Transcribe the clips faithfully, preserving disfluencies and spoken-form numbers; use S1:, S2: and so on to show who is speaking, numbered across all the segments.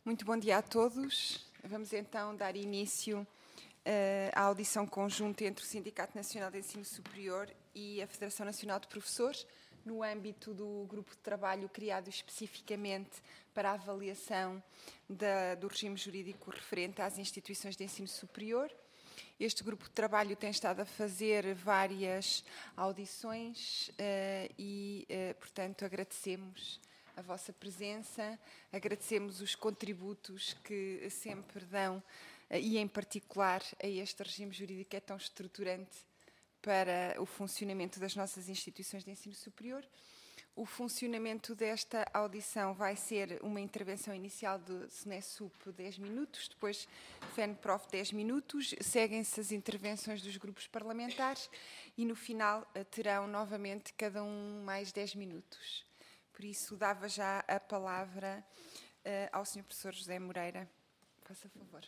S1: Muito bom dia a todos. Vamos então dar início uh, à audição conjunta entre o Sindicato Nacional de Ensino Superior e a Federação Nacional de Professores, no âmbito do grupo de trabalho criado especificamente para a avaliação da, do regime jurídico referente às instituições de ensino superior. Este grupo de trabalho tem estado a fazer várias audições uh, e, uh, portanto, agradecemos a vossa presença, agradecemos os contributos que sempre dão, e em particular a este regime jurídico que é tão estruturante para o funcionamento das nossas instituições de ensino superior. O funcionamento desta audição vai ser uma intervenção inicial do SNESUP dez minutos, depois FENPROF dez minutos, seguem-se as intervenções dos grupos parlamentares e no final terão novamente cada um mais dez minutos. Por isso, dava já a palavra uh, ao senhor professor José Moreira. Faça favor.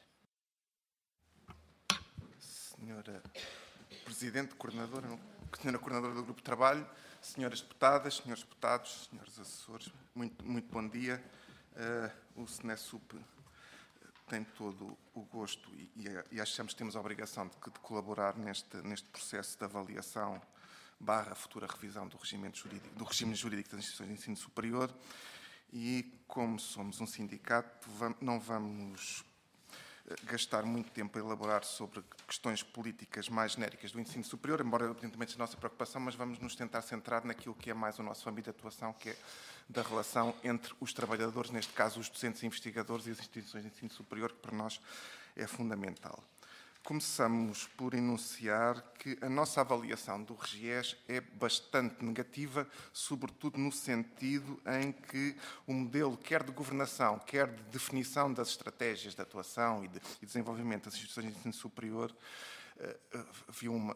S2: Senhora Presidente, Coordenadora, Senhora Coordenadora do Grupo de Trabalho, Senhoras Deputadas, Senhores Deputados, Senhores Assessores, muito, muito bom dia. Uh, o SNESUP tem todo o gosto e, e, e achamos que temos a obrigação de, de colaborar neste, neste processo de avaliação barra futura revisão do regime jurídico, do regime jurídico das instituições de ensino superior e, como somos um sindicato, não vamos gastar muito tempo a elaborar sobre questões políticas mais genéricas do ensino superior, embora evidentemente seja a nossa preocupação, mas vamos nos tentar centrar naquilo que é mais o nosso âmbito de atuação, que é da relação entre os trabalhadores, neste caso os docentes e investigadores e as instituições de ensino superior, que para nós é fundamental. Começamos por enunciar que a nossa avaliação do RGES é bastante negativa, sobretudo no sentido em que o modelo, quer de governação, quer de definição das estratégias de atuação e de e desenvolvimento das instituições de ensino superior, viu uma,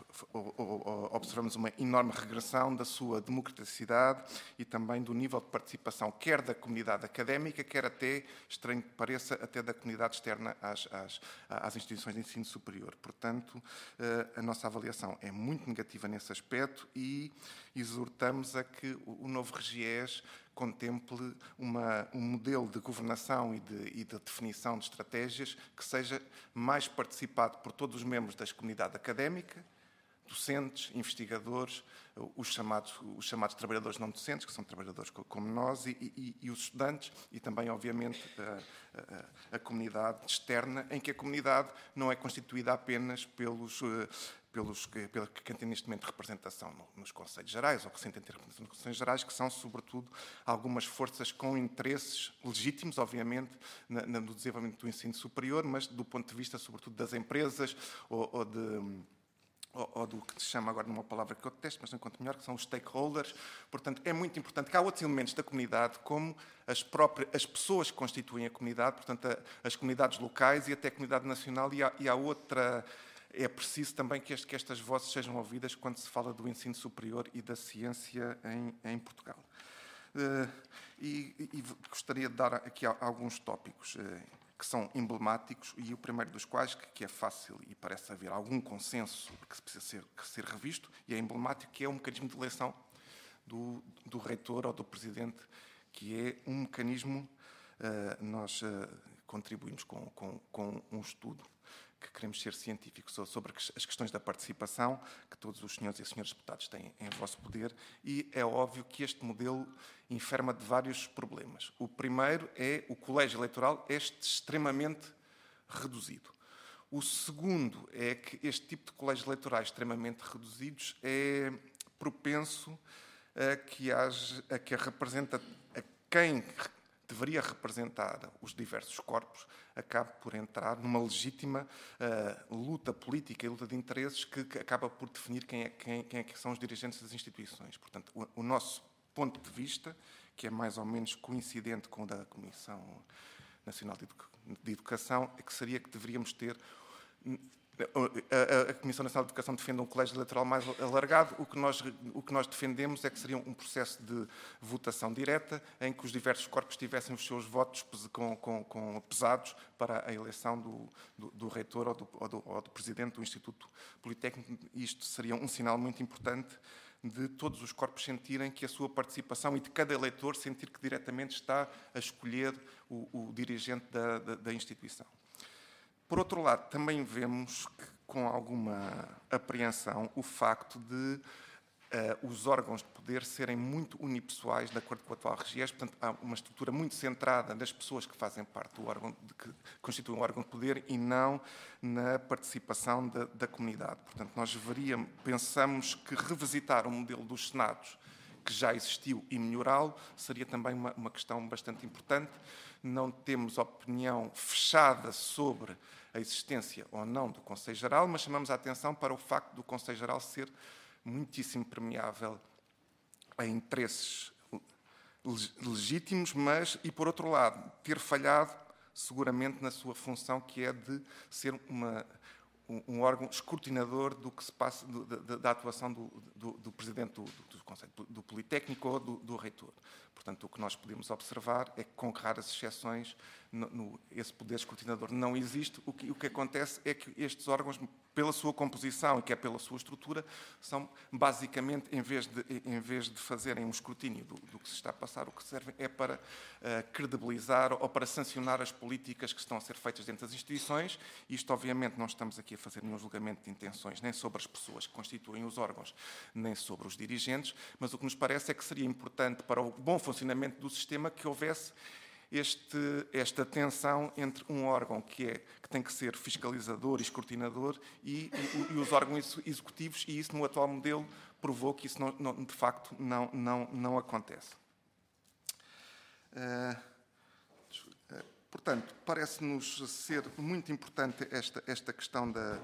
S2: observamos uma enorme regressão da sua democraticidade e também do nível de participação, quer da comunidade académica, quer até, estranho que pareça, até da comunidade externa às, às, às instituições de ensino superior. Portanto, a nossa avaliação é muito negativa nesse aspecto e exortamos a que o novo RGES contemple uma, um modelo de governação e de, e de definição de estratégias que seja mais participado por todos os membros da comunidade académica, docentes, investigadores, os chamados, os chamados trabalhadores não docentes, que são trabalhadores como nós, e, e, e os estudantes, e também, obviamente, a, a, a comunidade externa, em que a comunidade não é constituída apenas pelos... pelos que, pelo que tem neste momento representação nos Conselhos Gerais, ou que sentem ter representação nos Conselhos Gerais, que são, sobretudo, algumas forças com interesses legítimos, obviamente, na, no desenvolvimento do ensino superior, mas do ponto de vista, sobretudo, das empresas, ou, ou de... Ou, ou do que se chama agora numa palavra que eu detesto, mas não encontro melhor, que são os stakeholders. Portanto, é muito importante que há outros elementos da comunidade, como as próprias as pessoas que constituem a comunidade, portanto, a, as comunidades locais e até a comunidade nacional, e há, e há outra... É preciso também que, este, que estas vozes sejam ouvidas quando se fala do ensino superior e da ciência em, em Portugal. Uh, e, e gostaria de dar aqui alguns tópicos uh, que são emblemáticos, e o primeiro dos quais, que, que é fácil e parece haver algum consenso que precisa ser, que ser revisto, e é emblemático, que é o mecanismo de eleição do, do reitor ou do presidente, que é um mecanismo, uh, nós uh, contribuímos com, com, com um estudo que queremos ser científicos sobre as questões da participação, que todos os senhores e senhoras deputados têm em vosso poder, e é óbvio que este modelo enferma de vários problemas. O primeiro é o colégio eleitoral este extremamente reduzido. O segundo é que este tipo de colégios eleitorais extremamente reduzidos é propenso a que, haja, a que a representa a quem deveria representar os diversos corpos, acaba por entrar numa legítima uh, luta política e luta de interesses que, que acaba por definir quem é, quem, quem é que são os dirigentes das instituições. Portanto, o, o nosso ponto de vista, que é mais ou menos coincidente com o da Comissão Nacional de, Educa de Educação, é que seria que deveríamos ter... A, a, a Comissão Nacional de Educação defende um colégio eleitoral mais alargado. O que, nós, o que nós defendemos é que seria um processo de votação direta em que os diversos corpos tivessem os seus votos com, com, com pesados para a eleição do, do, do reitor ou do, ou, do, ou do presidente do Instituto Politécnico. Isto seria um sinal muito importante de todos os corpos sentirem que a sua participação e de cada eleitor sentir que diretamente está a escolher o, o dirigente da, da, da instituição. Por outro lado, também vemos que, com alguma apreensão o facto de uh, os órgãos de poder serem muito unipessoais de acordo com o atual regime. Portanto, há uma estrutura muito centrada nas pessoas que fazem parte do órgão, de, que constituem um órgão de poder e não na participação da, da comunidade. Portanto, nós deveríamos, pensamos que revisitar o modelo dos senados que já existiu e melhorá-lo seria também uma, uma questão bastante importante. Não temos opinião fechada sobre a existência ou não do Conselho Geral, mas chamamos a atenção para o facto do Conselho Geral ser muitíssimo permeável a interesses legítimos, mas, e por outro lado, ter falhado seguramente na sua função, que é de ser uma, um, um órgão escrutinador do que se passa, do, da, da atuação do, do, do Presidente do, do, do Conselho, do, do Politécnico ou do, do Reitor. Portanto, o que nós podemos observar é que, com raras exceções, no, no, esse poder escrutinador não existe. O que, o que acontece é que estes órgãos, pela sua composição e que é pela sua estrutura, são basicamente, em vez de, em vez de fazerem um escrutínio do, do que se está a passar, o que servem é para uh, credibilizar ou para sancionar as políticas que estão a ser feitas dentro das instituições. Isto, obviamente, não estamos aqui a fazer nenhum julgamento de intenções, nem sobre as pessoas que constituem os órgãos, nem sobre os dirigentes, mas o que nos parece é que seria importante para o bom funcionamento do sistema que houvesse Este, esta tensão entre um órgão que, é, que tem que ser fiscalizador e escrutinador e, e, e os órgãos executivos, e isso no atual modelo provou que isso não, não, de facto não, não, não acontece. Uh, uh, portanto, parece-nos ser muito importante esta, esta questão da,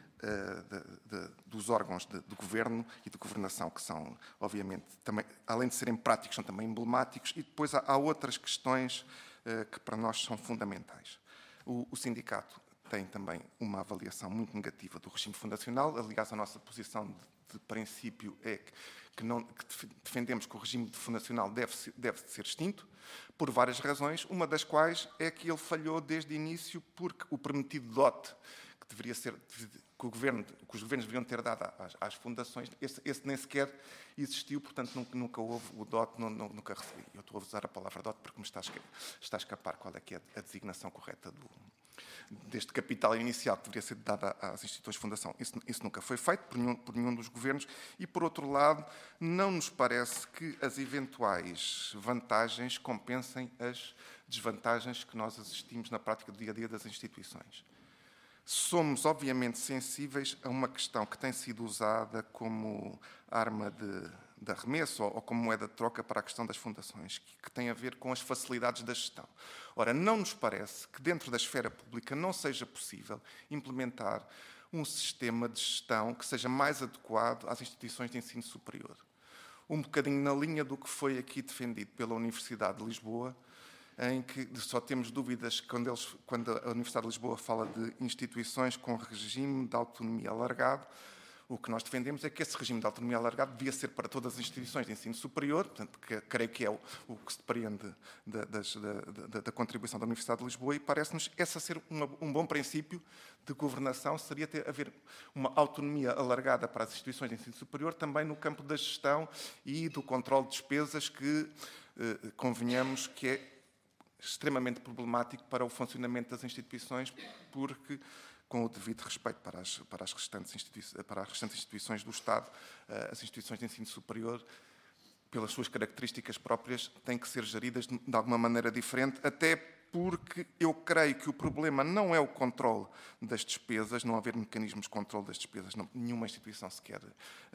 S2: uh, de, de, dos órgãos de, de governo e de governação, que são, obviamente, também, além de serem práticos, são também emblemáticos, e depois há, há outras questões uh, que para nós são fundamentais. O, o sindicato tem também uma avaliação muito negativa do regime fundacional. Aliás, a nossa posição de, de princípio é que, que, não, que defendemos que o regime fundacional deve, deve ser extinto, por várias razões, uma das quais é que ele falhou desde o início porque o permitido dote que deveria ser, que, o governo, que os governos deveriam ter dado às, às fundações, esse, esse nem sequer existiu, portanto nunca, nunca houve o dote, não, não, nunca recebi. Eu estou a usar a palavra dote porque me está a, está a escapar qual é que é a designação correta do, deste capital inicial que deveria ser dado às instituições de fundação. Isso, isso nunca foi feito por nenhum, por nenhum dos governos e, por outro lado, não nos parece que as eventuais vantagens compensem as desvantagens que nós assistimos na prática do dia-a-dia das instituições. Somos, obviamente, sensíveis a uma questão que tem sido usada como arma de, de arremesso ou, ou como moeda de troca para a questão das fundações, que, que tem a ver com as facilidades da gestão. Ora, não nos parece que dentro da esfera pública não seja possível implementar um sistema de gestão que seja mais adequado às instituições de ensino superior. Um bocadinho na linha do que foi aqui defendido pela Universidade de Lisboa, em que só temos dúvidas quando, eles, quando a Universidade de Lisboa fala de instituições com regime de autonomia alargado. O que nós defendemos é que esse regime de autonomia alargado devia ser para todas as instituições de ensino superior, portanto, que, creio que é o, o que se depreende da, das, da, da, da contribuição da Universidade de Lisboa, e parece-nos essa ser uma, um bom princípio de governação, seria ter, haver uma autonomia alargada para as instituições de ensino superior, também no campo da gestão e do controle de despesas, que eh, convenhamos que é extremamente problemático para o funcionamento das instituições, porque, com o devido respeito para as, para as, restantes, institui para as restantes instituições do Estado, as instituições de ensino superior, pelas suas características próprias, têm que ser geridas de, de alguma maneira diferente, até porque eu creio que o problema não é o controle das despesas, não haver mecanismos de controle das despesas, não, nenhuma instituição se quer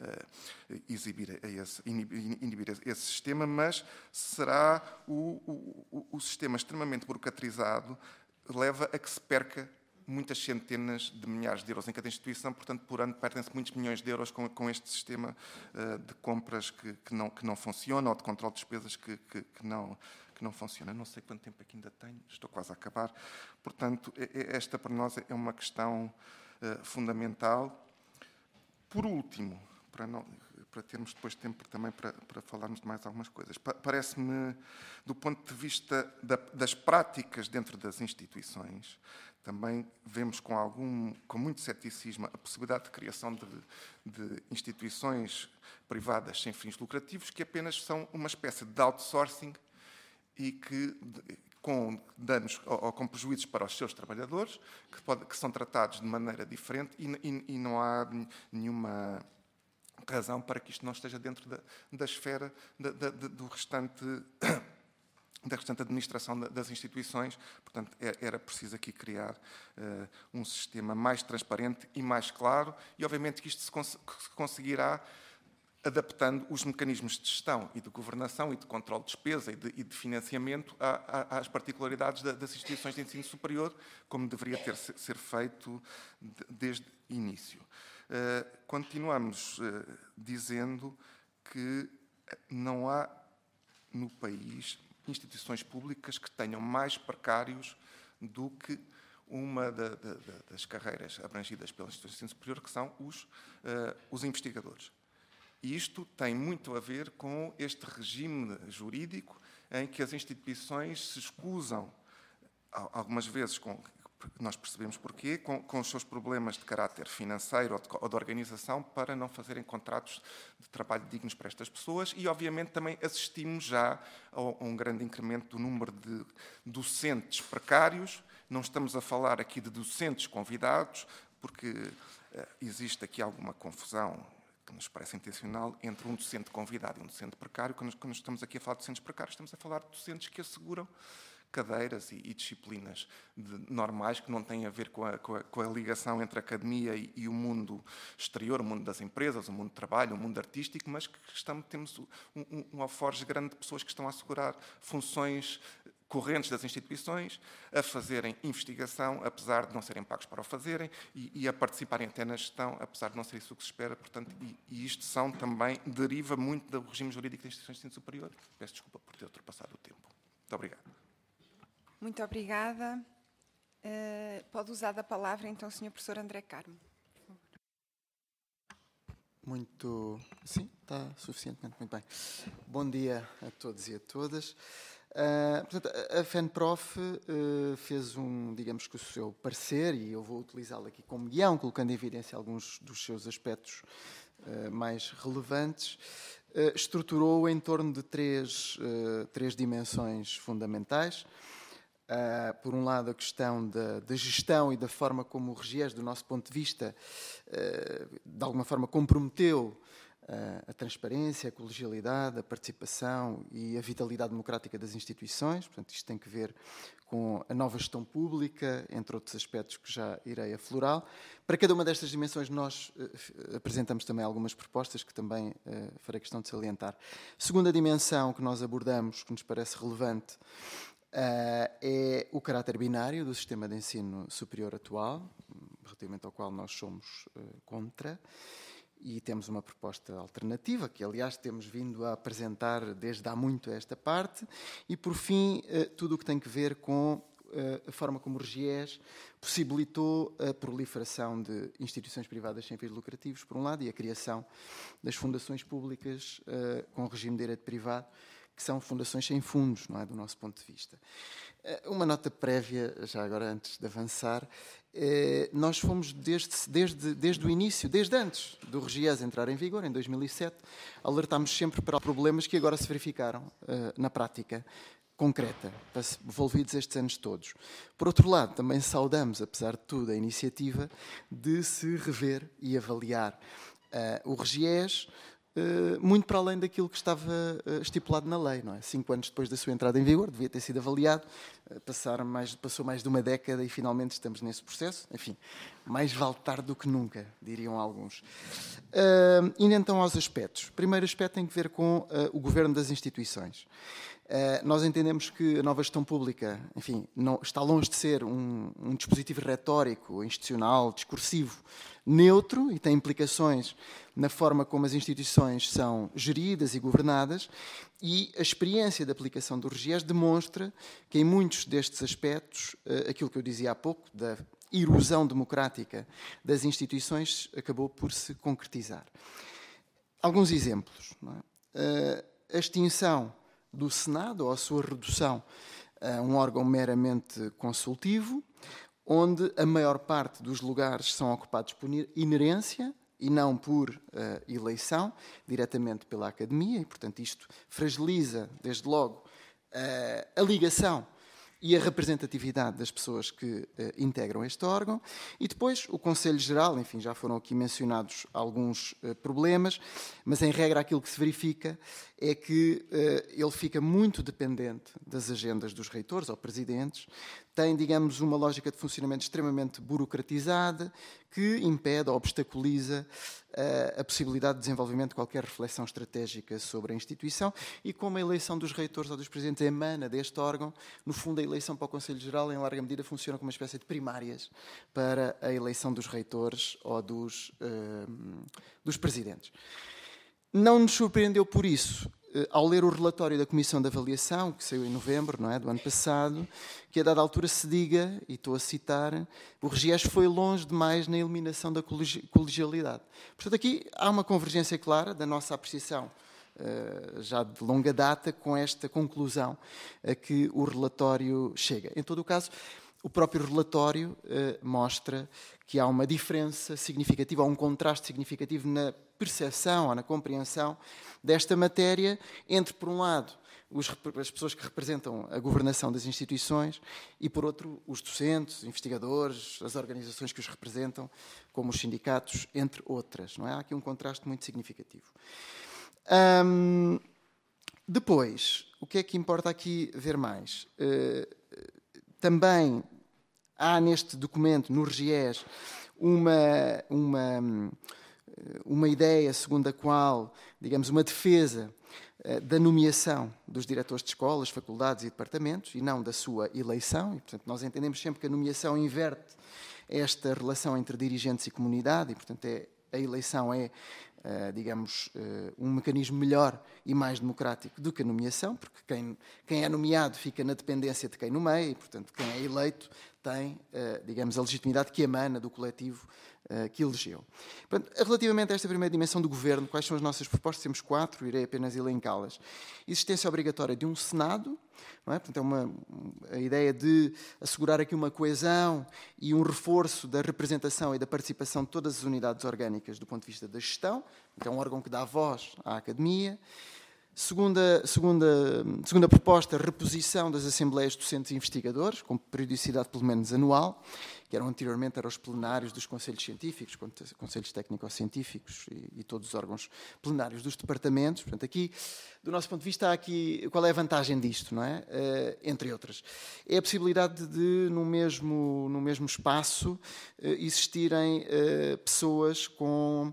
S2: uh, exibir a esse, inibir, inibir esse sistema, mas será o, o, o sistema extremamente burocratizado, leva a que se perca muitas centenas de milhares de euros em cada instituição, portanto, por ano perdem-se muitos milhões de euros com, com este sistema uh, de compras que, que, não, que não funciona, ou de controle de despesas que, que, que não que não funciona. Não sei quanto tempo aqui ainda tenho, estou quase a acabar. Portanto, esta para nós é uma questão uh, fundamental. Por último, para não, para termos depois tempo também para, para falarmos de mais algumas coisas. Pa Parece-me, do ponto de vista da, das práticas dentro das instituições, também vemos com, algum, com muito ceticismo a possibilidade de criação de, de instituições privadas sem fins lucrativos, que apenas são uma espécie de outsourcing e que, com danos ou com prejuízos para os seus trabalhadores, que, pode, que são tratados de maneira diferente e, e, e não há nenhuma razão para que isto não esteja dentro da, da esfera da, da, do restante, da restante administração das instituições. Portanto, era preciso aqui criar uh, um sistema mais transparente e mais claro, e obviamente que isto se, cons se conseguirá adaptando os mecanismos de gestão e de governação e de controle de despesa e de, e de financiamento a, a, às particularidades da, das instituições de ensino superior, como deveria ter ser feito de, desde o início. Uh, continuamos uh, dizendo que não há no país instituições públicas que tenham mais precários do que uma da, da, das carreiras abrangidas pelas instituições de ensino superior, que são os, uh, os investigadores. E isto tem muito a ver com este regime jurídico em que as instituições se escusam, algumas vezes, com, nós percebemos porquê, com, com os seus problemas de caráter financeiro ou de, ou de organização, para não fazerem contratos de trabalho dignos para estas pessoas, e obviamente também assistimos já a, a um grande incremento do número de docentes precários. Não estamos a falar aqui de docentes convidados, porque uh, existe aqui alguma confusão que nos parece intencional, entre um docente convidado e um docente precário. Quando, quando estamos aqui a falar de docentes precários, estamos a falar de docentes que asseguram cadeiras e, e disciplinas de, normais, que não têm a ver com a, com a, com a ligação entre a academia e, e o mundo exterior, o mundo das empresas, o mundo do trabalho, o mundo artístico, mas que estamos, temos um, um, um alforje grande de pessoas que estão a assegurar funções correntes das instituições, a fazerem investigação, apesar de não serem pagos para o fazerem, e, e a participarem até na gestão, apesar de não ser isso que se espera. Portanto, e, e isto são também, deriva muito do regime jurídico das instituições de ensino superior. Peço desculpa por ter ultrapassado o tempo. Muito obrigado.
S1: Muito obrigada. Uh, pode usar da palavra, então, o senhor professor André Carmo.
S3: Muito... Sim, está suficientemente. Muito bem. Bom dia a todos e a todas. Uh, portanto, a FENPROF uh, fez um, digamos que o seu parecer, e eu vou utilizá-lo aqui como guião, colocando em evidência alguns dos seus aspectos uh, mais relevantes, uh, estruturou em torno de três, uh, três dimensões fundamentais. Uh, por um lado, a questão da, da gestão e da forma como o RGES, do nosso ponto de vista, uh, de alguma forma comprometeu a transparência, a colegialidade, a participação e a vitalidade democrática das instituições. Portanto, isto tem que ver com a nova gestão pública, entre outros aspectos que já irei aflorar. Para cada uma destas dimensões, nós uh, apresentamos também algumas propostas que também uh, farei questão de salientar. Segunda dimensão que nós abordamos, que nos parece relevante, uh, é o caráter binário do sistema de ensino superior atual, relativamente ao qual nós somos uh, contra. E temos uma proposta alternativa, que aliás temos vindo a apresentar desde há muito esta parte, e por fim tudo o que tem que ver com a forma como o RGES possibilitou a proliferação de instituições privadas sem fins lucrativos, por um lado, e a criação das fundações públicas com regime de direito privado, que são fundações sem fundos, não é, do nosso ponto de vista. Uma nota prévia, já agora antes de avançar, nós fomos desde, desde, desde o início, desde antes do RGES entrar em vigor, em dois mil e sete, alertámos sempre para problemas que agora se verificaram na prática concreta, envolvidos estes anos todos. Por outro lado, também saudamos, apesar de tudo, a iniciativa de se rever e avaliar o RGES, Uh, muito para além daquilo que estava uh, estipulado na lei, não é? Cinco anos depois da sua entrada em vigor, devia ter sido avaliado, uh, passar mais, passou mais de uma década e finalmente estamos nesse processo. Enfim, mais vale tarde do que nunca, diriam alguns. Uh, indo então aos aspectos. O primeiro aspecto tem que ver com uh, o governo das instituições. Uh, nós entendemos que a nova gestão pública, enfim, não, está longe de ser um, um dispositivo retórico, institucional, discursivo, neutro, e tem implicações na forma como as instituições são geridas e governadas, e a experiência de aplicação do RGES demonstra que em muitos destes aspectos, uh, aquilo que eu dizia há pouco, da erosão democrática das instituições, acabou por se concretizar. alguns exemplos. Não é? Uh, a extinção do Senado, ou a sua redução a um órgão meramente consultivo, onde a maior parte dos lugares são ocupados por inerência e não por uh, eleição, diretamente pela Academia, e, portanto, isto fragiliza, desde logo, uh, a ligação e a representatividade das pessoas que uh, integram este órgão. E depois o Conselho Geral, enfim, já foram aqui mencionados alguns uh, problemas, mas em regra aquilo que se verifica é que uh, ele fica muito dependente das agendas dos reitores ou presidentes, tem, digamos, uma lógica de funcionamento extremamente burocratizada que impede ou obstaculiza uh, a possibilidade de desenvolvimento de qualquer reflexão estratégica sobre a instituição, e como a eleição dos reitores ou dos presidentes emana deste órgão, no fundo a eleição para o Conselho Geral em larga medida funciona como uma espécie de primárias para a eleição dos reitores ou dos, uh, dos presidentes. Não nos surpreendeu por isso, ao ler o relatório da Comissão de Avaliação, que saiu em novembro, não é, do ano passado, que a dada altura se diga, e estou a citar, o RGES foi longe demais na eliminação da colegialidade. Portanto, aqui há uma convergência clara da nossa apreciação, já de longa data, com esta conclusão a que o relatório chega. Em todo o caso, o próprio relatório eh, mostra que há uma diferença significativa, ou um contraste significativo na percepção ou na compreensão desta matéria entre, por um lado, os, as pessoas que representam a governação das instituições e, por outro, os docentes, os investigadores, as organizações que os representam, como os sindicatos, entre outras. Não é? Há aqui um contraste muito significativo. Hum, depois, o que é que importa aqui ver mais? Uh, Também há neste documento, no RGES, uma, uma, uma ideia segundo a qual, digamos, uma defesa da nomeação dos diretores de escolas, faculdades e departamentos, e não da sua eleição. E, portanto, nós entendemos sempre que a nomeação inverte esta relação entre dirigentes e comunidade, e, portanto, é, a eleição é, Uh, digamos, uh, um mecanismo melhor e mais democrático do que a nomeação, porque quem, quem é nomeado fica na dependência de quem nomeia e, portanto, quem é eleito tem, uh, digamos, a legitimidade que emana do coletivo uh, que elegeu. Portanto, relativamente a esta primeira dimensão do governo, quais são as nossas propostas? Temos quatro, irei apenas elencá-las. Existência obrigatória de um Senado, não é? Portanto, é uma, a ideia de assegurar aqui uma coesão e um reforço da representação e da participação de todas as unidades orgânicas do ponto de vista da gestão. É um órgão que dá voz à Academia. Segunda, segunda, segunda proposta, reposição das Assembleias Docentes e Investigadores, com periodicidade pelo menos anual, que eram anteriormente eram os plenários dos Conselhos Científicos, Conselhos Técnico-Científicos e, e todos os órgãos plenários dos departamentos. Portanto, aqui, do nosso ponto de vista, há aqui, qual é a vantagem disto, não é? Uh, entre outras. É a possibilidade de, no mesmo, no mesmo espaço, uh, existirem uh, pessoas com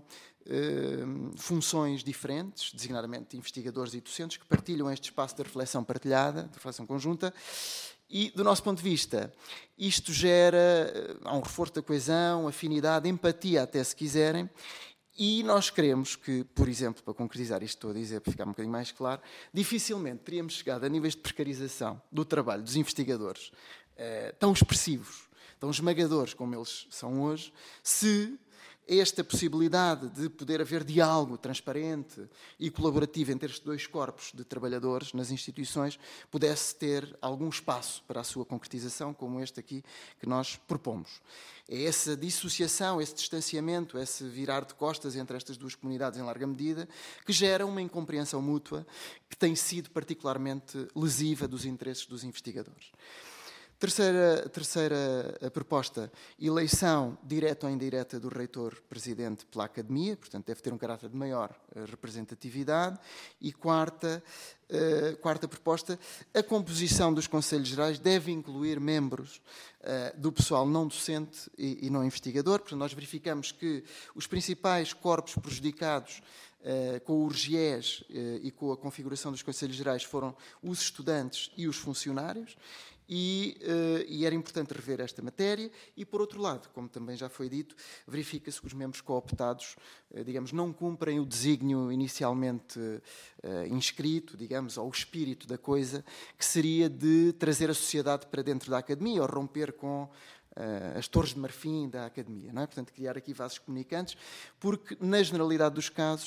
S3: Uh, funções diferentes, designadamente investigadores e docentes, que partilham este espaço de reflexão partilhada, de reflexão conjunta, e, do nosso ponto de vista, isto gera, uh, há um reforço da coesão, afinidade, empatia, até se quiserem, e nós queremos que, por exemplo, para concretizar isto estou a dizer, para ficar um bocadinho mais claro, dificilmente teríamos chegado a níveis de precarização do trabalho dos investigadores uh, tão expressivos, tão esmagadores como eles são hoje, se esta possibilidade de poder haver diálogo transparente e colaborativo entre estes dois corpos de trabalhadores nas instituições pudesse ter algum espaço para a sua concretização, como este aqui que nós propomos. É essa dissociação, esse distanciamento, esse virar de costas entre estas duas comunidades em larga medida, que gera uma incompreensão mútua que tem sido particularmente lesiva dos interesses dos investigadores. Terceira, terceira proposta, eleição direta ou indireta do reitor-presidente pela Academia, portanto deve ter um caráter de maior representatividade. E quarta, uh, quarta proposta, a composição dos Conselhos Gerais deve incluir membros uh, do pessoal não docente e, e não investigador. Portanto, nós verificamos que os principais corpos prejudicados Uh, com o RGES uh, e com a configuração dos Conselhos Gerais foram os estudantes e os funcionários, e, uh, e era importante rever esta matéria. E, por outro lado, como também já foi dito, verifica-se que os membros cooptados, uh, digamos, não cumprem o desígnio inicialmente uh, inscrito, digamos, ou o espírito da coisa, que seria de trazer a sociedade para dentro da Academia, ou romper com Uh, as torres de marfim da Academia, não é? Portanto, criar aqui vasos comunicantes, porque, na generalidade dos casos,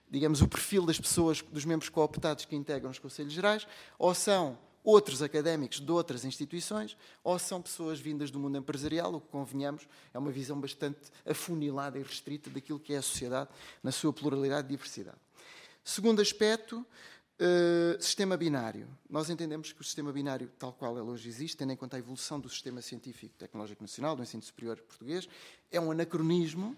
S3: digamos, o perfil das pessoas, dos membros cooptados que integram os Conselhos Gerais, ou são outros académicos de outras instituições, ou são pessoas vindas do mundo empresarial, o que, convenhamos, é uma visão bastante afunilada e restrita daquilo que é a sociedade na sua pluralidade e diversidade. Segundo aspecto, Uh, sistema binário. Nós entendemos que o sistema binário, tal qual ele hoje existe, tendo em conta a evolução do sistema científico e tecnológico nacional, do ensino superior português, é um anacronismo.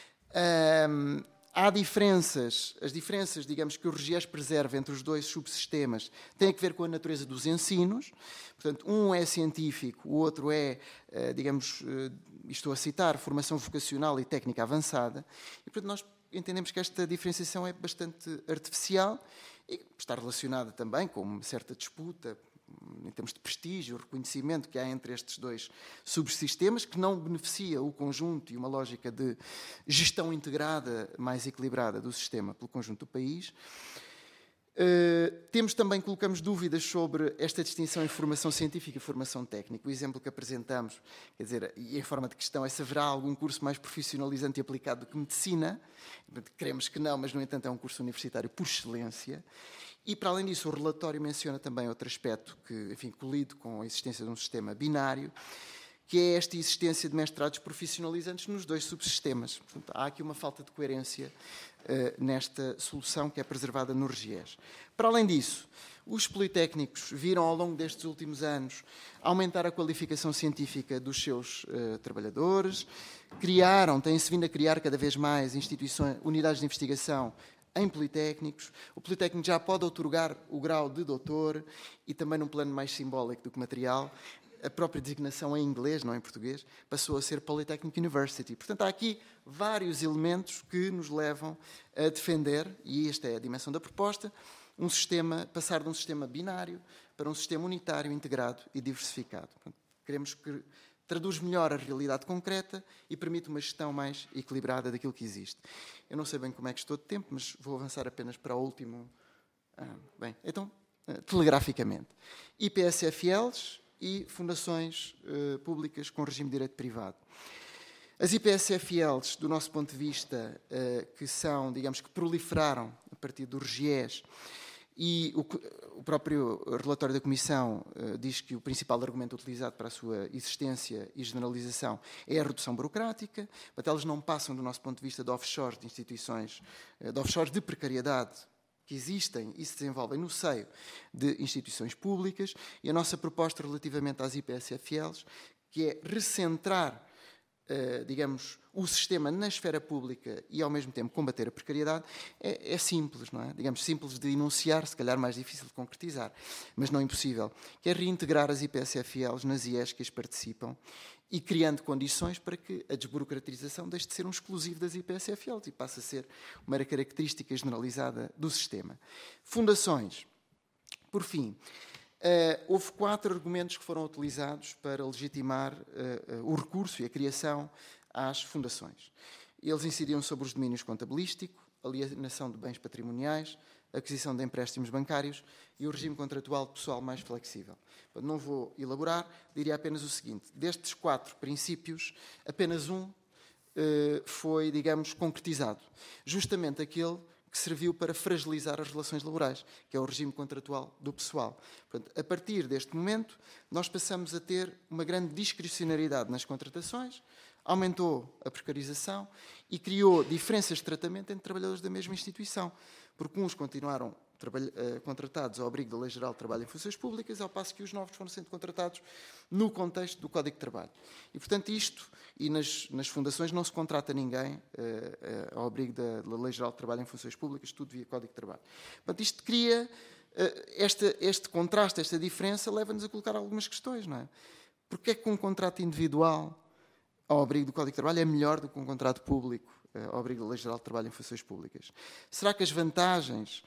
S3: Um, há diferenças, as diferenças, digamos, que o RGES preserva entre os dois subsistemas têm a ver com a natureza dos ensinos. Portanto, um é científico, o outro é, uh, digamos, uh, estou a citar, formação vocacional e técnica avançada. E, portanto, nós entendemos que esta diferenciação é bastante artificial e está relacionada também com uma certa disputa em termos de prestígio, reconhecimento que há entre estes dois subsistemas, que não beneficia o conjunto e uma lógica de gestão integrada mais equilibrada do sistema pelo conjunto do país. Uh, temos também, colocamos dúvidas sobre esta distinção em formação científica e formação técnica. O exemplo que apresentamos, quer dizer, e em forma de questão, é se haverá algum curso mais profissionalizante e aplicado do que medicina. Queremos que não, mas, no entanto, é um curso universitário por excelência. E, para além disso, o relatório menciona também outro aspecto que, enfim, colido com a existência de um sistema binário, que é esta existência de mestrados profissionalizantes nos dois subsistemas. Portanto, há aqui uma falta de coerência uh, nesta solução que é preservada no RGES. Para além disso, os politécnicos viram ao longo destes últimos anos aumentar a qualificação científica dos seus uh, trabalhadores, criaram, têm-se vindo a criar cada vez mais instituições, unidades de investigação em politécnicos. O politécnico já pode outorgar o grau de doutor e também num plano mais simbólico do que material. A própria designação em inglês, não em português, passou a ser Polytechnic University. Portanto, há aqui vários elementos que nos levam a defender, e esta é a dimensão da proposta, um sistema, passar de um sistema binário para um sistema unitário, integrado e diversificado. Portanto, queremos que traduz melhor a realidade concreta e permite uma gestão mais equilibrada daquilo que existe. Eu não sei bem como é que estou de tempo, mas vou avançar apenas para o último. Ah, bem, então, telegraficamente. I P S F Ls e fundações uh, públicas com regime de direito privado. As I P S F Ls, do nosso ponto de vista, uh, que são, digamos, que proliferaram a partir do RGES, e o, o próprio relatório da Comissão uh, diz que o principal argumento utilizado para a sua existência e generalização é a redução burocrática. Portanto, elas não passam, do nosso ponto de vista, de offshores de instituições, uh, de offshores de precariedade, que existem e se desenvolvem no seio de instituições públicas, e a nossa proposta relativamente às I P S F Ls, que é recentrar, eh, digamos, o sistema na esfera pública e, ao mesmo tempo, combater a precariedade, é, é simples, não é? Digamos, simples de enunciar, se calhar mais difícil de concretizar, mas não impossível, que é reintegrar as I P S F Ls nas I E S que as participam e criando condições para que a desburocratização deixe de ser um exclusivo das I P S F Ls e passe a ser uma característica generalizada do sistema. Fundações. Por fim, uh, houve quatro argumentos que foram utilizados para legitimar uh, uh, o recurso e a criação às fundações. Eles incidiam sobre os domínios contabilístico, alienação de bens patrimoniais, aquisição de empréstimos bancários e o regime contratual pessoal mais flexível. Não vou elaborar, diria apenas o seguinte: destes quatro princípios, apenas um eh, foi, digamos, concretizado. Justamente aquele que serviu para fragilizar as relações laborais, que é o regime contratual do pessoal. Portanto, a partir deste momento, nós passamos a ter uma grande discricionariedade nas contratações, aumentou a precarização e criou diferenças de tratamento entre trabalhadores da mesma instituição, porque uns continuaram contratados ao abrigo da Lei Geral de Trabalho em Funções Públicas, ao passo que os novos foram sendo contratados no contexto do Código de Trabalho. E, portanto, isto, e nas, nas fundações não se contrata ninguém uh, uh, ao abrigo da, da Lei Geral de Trabalho em Funções Públicas, tudo via Código de Trabalho. Portanto, isto cria, uh, este, este contraste, esta diferença, leva-nos a colocar algumas questões, não é? Porquê é que um contrato individual ao abrigo do Código de Trabalho é melhor do que um contrato público uh, ao abrigo da Lei Geral de Trabalho em Funções Públicas? Será que as vantagens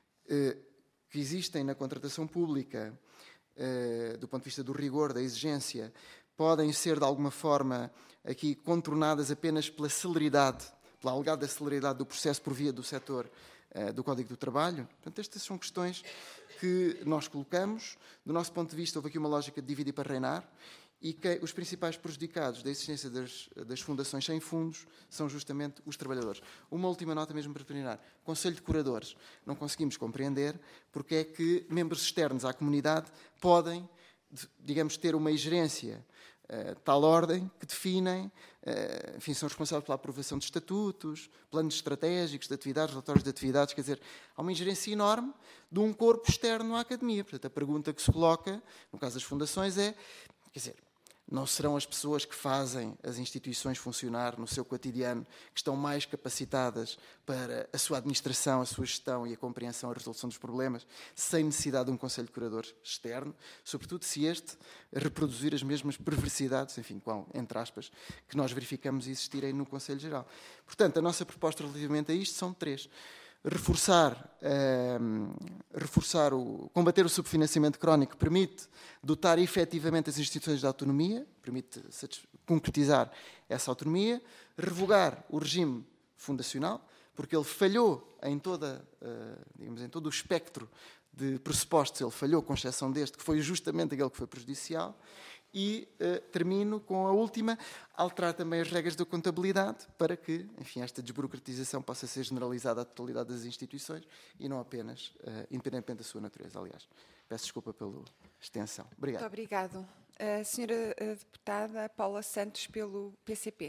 S3: que existem na contratação pública, do ponto de vista do rigor, da exigência, podem ser, de alguma forma, aqui contornadas apenas pela celeridade, pela alegada celeridade do processo por via do setor do Código do Trabalho? Portanto, estas são questões que nós colocamos. Do nosso ponto de vista, houve aqui uma lógica de dividir para reinar, e que os principais prejudicados da existência das, das fundações sem fundos são justamente os trabalhadores. Uma última nota mesmo para terminar. Conselho de Curadores. Não conseguimos compreender porque é que membros externos à comunidade podem, digamos, ter uma ingerência Uh, tal ordem que definem, uh, enfim, são responsáveis pela aprovação de estatutos, planos estratégicos de atividades, relatórios de atividades, quer dizer, há uma ingerência enorme de um corpo externo à academia. Portanto, a pergunta que se coloca, no caso das fundações, é, quer dizer, não serão as pessoas que fazem as instituições funcionar no seu cotidiano que estão mais capacitadas para a sua administração, a sua gestão e a compreensão e a resolução dos problemas, sem necessidade de um Conselho de Curadores externo, sobretudo se este reproduzir as mesmas perversidades, enfim, com, entre aspas, que nós verificamos existirem no Conselho Geral. Portanto, a nossa proposta relativamente a isto são três. Reforçar, eh, reforçar o, combater o subfinanciamento crónico permite dotar efetivamente as instituições de autonomia, permite concretizar essa autonomia, revogar o regime fundacional, porque ele falhou em, toda, eh, digamos, em todo o espectro de pressupostos, ele falhou com exceção deste, que foi justamente aquele que foi prejudicial. E uh, termino com a última, alterar também as regras da contabilidade para que, enfim, esta desburocratização possa ser generalizada à totalidade das instituições e não apenas, uh, independentemente da sua natureza, aliás. Peço desculpa pela extensão. Obrigado.
S1: Muito obrigado. A senhora deputada Paula Santos, pelo P C P.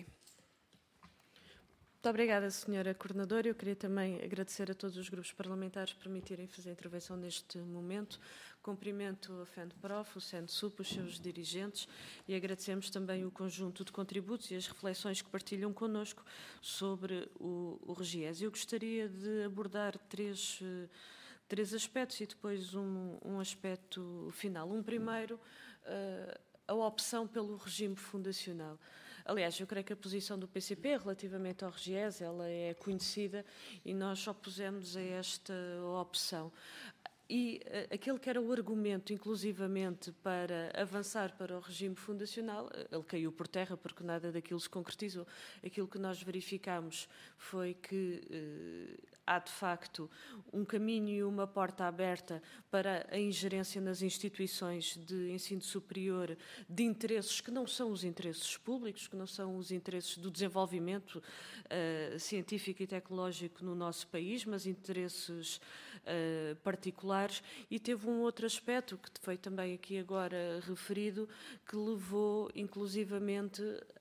S4: Muito obrigada, senhora Coordenadora. Eu queria também agradecer a todos os grupos parlamentares por permitirem fazer a intervenção neste momento. Cumprimento a FENPROF, o SENSUP, os seus dirigentes e agradecemos também o conjunto de contributos e as reflexões que partilham connosco sobre o, o RGES. Eu gostaria de abordar três, três aspectos e depois um, um aspecto final. Um primeiro, a opção pelo regime fundacional. Aliás, eu creio que a posição do P C P relativamente ao RGES, ela é conhecida e nós opusemos a esta opção. E uh, aquele que era o argumento, inclusivamente, para avançar para o regime fundacional, ele caiu por terra porque nada daquilo se concretizou. Aquilo que nós verificamos foi que uh, há, de facto, um caminho e uma porta aberta para a ingerência nas instituições de ensino superior de interesses que não são os interesses públicos, que não são os interesses do desenvolvimento uh, científico e tecnológico no nosso país, mas interesses uh, particulares. E teve um outro aspecto que foi também aqui agora referido, que levou inclusivamente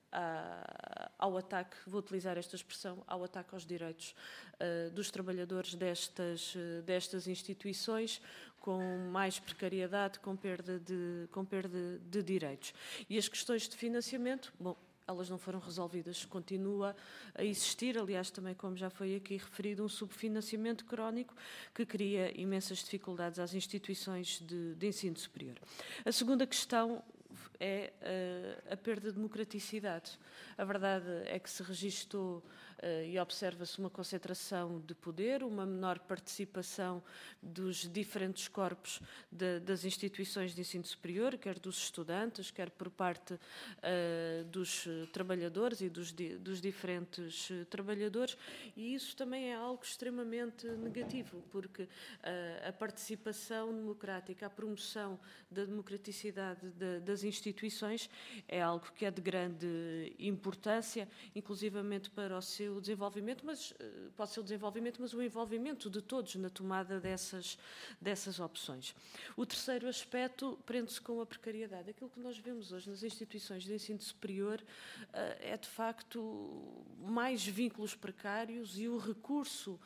S4: a, ao ataque, vou utilizar esta expressão, ao ataque aos direitos uh, dos trabalhadores destas, uh, destas instituições, com mais precariedade, com perda de, com perda de direitos. E as questões de financiamento, bom, elas não foram resolvidas, continua a existir, aliás, também como já foi aqui referido, um subfinanciamento crónico que cria imensas dificuldades às instituições de, de ensino superior. A segunda questão é uh, a perda de democraticidade. A verdade é que se registou uh, e observa-se uma concentração de poder, uma menor participação dos diferentes corpos de, das instituições de ensino superior, quer dos estudantes, quer por parte uh, dos trabalhadores e dos, di, dos diferentes uh, trabalhadores, e isso também é algo extremamente negativo, porque uh, a participação democrática, a promoção da democraticidade de, das instituições é algo que é de grande importância, inclusivamente para o seu desenvolvimento, mas para o seu desenvolvimento, mas o envolvimento de todos na tomada dessas, dessas opções. O terceiro aspecto prende-se com a precariedade. Aquilo que nós vemos hoje nas instituições de ensino superior é, de facto, mais vínculos precários e o recurso,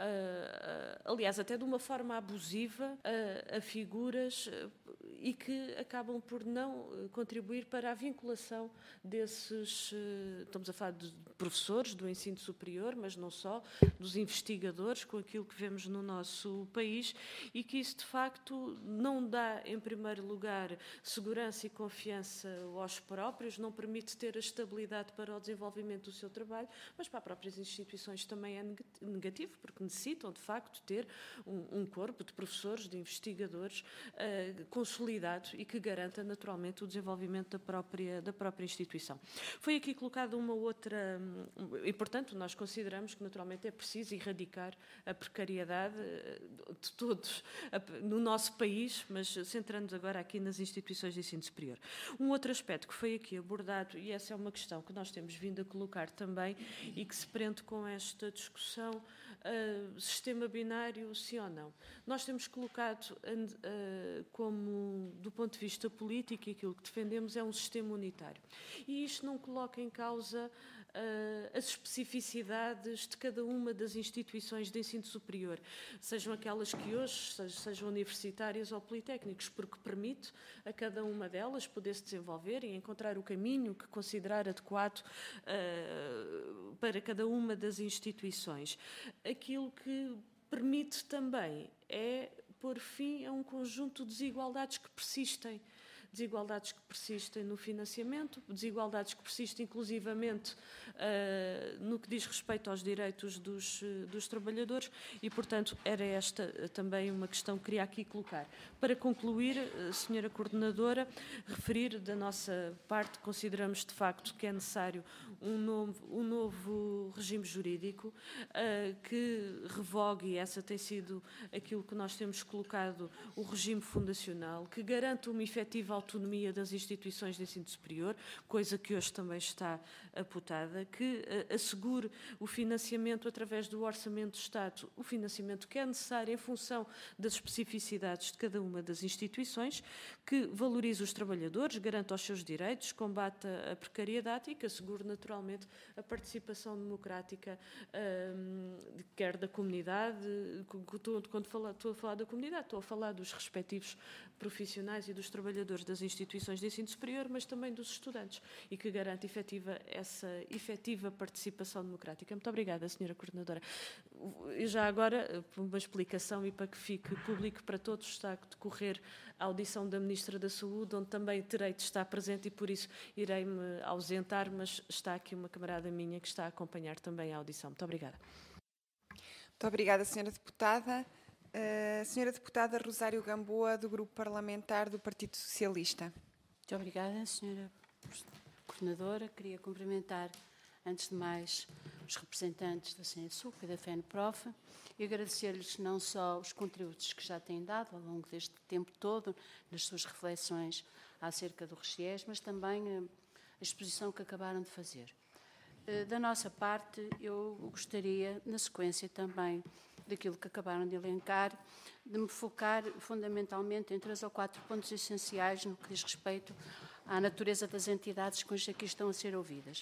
S4: aliás, até de uma forma abusiva, a figuras e que acabam por não contribuir para a vinculação desses, estamos a falar de professores do ensino superior, mas não só, dos investigadores, com aquilo que vemos no nosso país, e que isso, de facto, não dá, em primeiro lugar, segurança e confiança aos próprios, não permite ter a estabilidade para o desenvolvimento do seu trabalho, mas para as próprias instituições também é negativo, porque necessitam, de facto, ter um, um corpo de professores, de investigadores, uh, consolidado estabilidade e que garanta naturalmente o desenvolvimento da própria, da própria instituição. Foi aqui colocada uma outra, e portanto nós consideramos que naturalmente é preciso erradicar a precariedade de todos no nosso país, mas centrando-nos agora aqui nas instituições de ensino superior. Um outro aspecto que foi aqui abordado, e essa é uma questão que nós temos vindo a colocar também e que se prende com esta discussão, uh, sistema binário, sim ou não. Nós temos colocado uh, como, do ponto de vista político, aquilo que defendemos é um sistema unitário. E isto não coloca em causa uh, as especificidades de cada uma das instituições de ensino superior, sejam aquelas que hoje sejam, sejam universitárias ou politécnicos, porque permite a cada uma delas poder se desenvolver e encontrar o caminho que considerar adequado uh, para cada uma das instituições. Aquilo que permite também é pôr fim a um conjunto de desigualdades que persistem. Desigualdades que persistem no financiamento, desigualdades que persistem inclusivamente uh, no que diz respeito aos direitos dos, uh, dos trabalhadores e, portanto, era esta uh, também uma questão que queria aqui colocar. Para concluir, uh, senhora Coordenadora, referir da nossa parte, consideramos de facto que é necessário um novo, um novo regime jurídico uh, que revogue, e essa tem sido aquilo que nós temos colocado, o regime fundacional, que garanta uma efetiva autonomia das instituições de ensino superior, coisa que hoje também está apontada, que uh, assegure o financiamento através do Orçamento do Estado, o financiamento que é necessário em função das especificidades de cada uma das instituições, que valorize os trabalhadores, garanta os seus direitos, combata a precariedade e que assegure naturalmente a participação democrática, uh, quer da comunidade, quando falo, estou a falar da comunidade, estou a falar dos respectivos profissionais e dos trabalhadores das instituições de ensino superior, mas também dos estudantes, e que garante efetiva, essa efetiva participação democrática. Muito obrigada, senhora Coordenadora. E já agora, por uma explicação e para que fique público para todos, está a decorrer a audição da Ministra da Saúde, onde também terei de estar presente e por isso irei-me ausentar, mas está aqui uma camarada minha que está a acompanhar também a audição. Muito obrigada.
S1: Muito obrigada, senhora Deputada. Uh, senhora Deputada Rosário Gamboa, do Grupo Parlamentar do Partido Socialista.
S5: Muito obrigada, senhora Coordenadora. Queria cumprimentar, antes de mais, os representantes da SENESUP e da FENPROF e agradecer-lhes não só os contributos que já têm dado ao longo deste tempo todo, nas suas reflexões acerca do REGES, mas também a exposição que acabaram de fazer. Da nossa parte, eu gostaria, na sequência também daquilo que acabaram de elencar, de me focar fundamentalmente em três ou quatro pontos essenciais no que diz respeito à natureza das entidades que hoje aqui estão a ser ouvidas.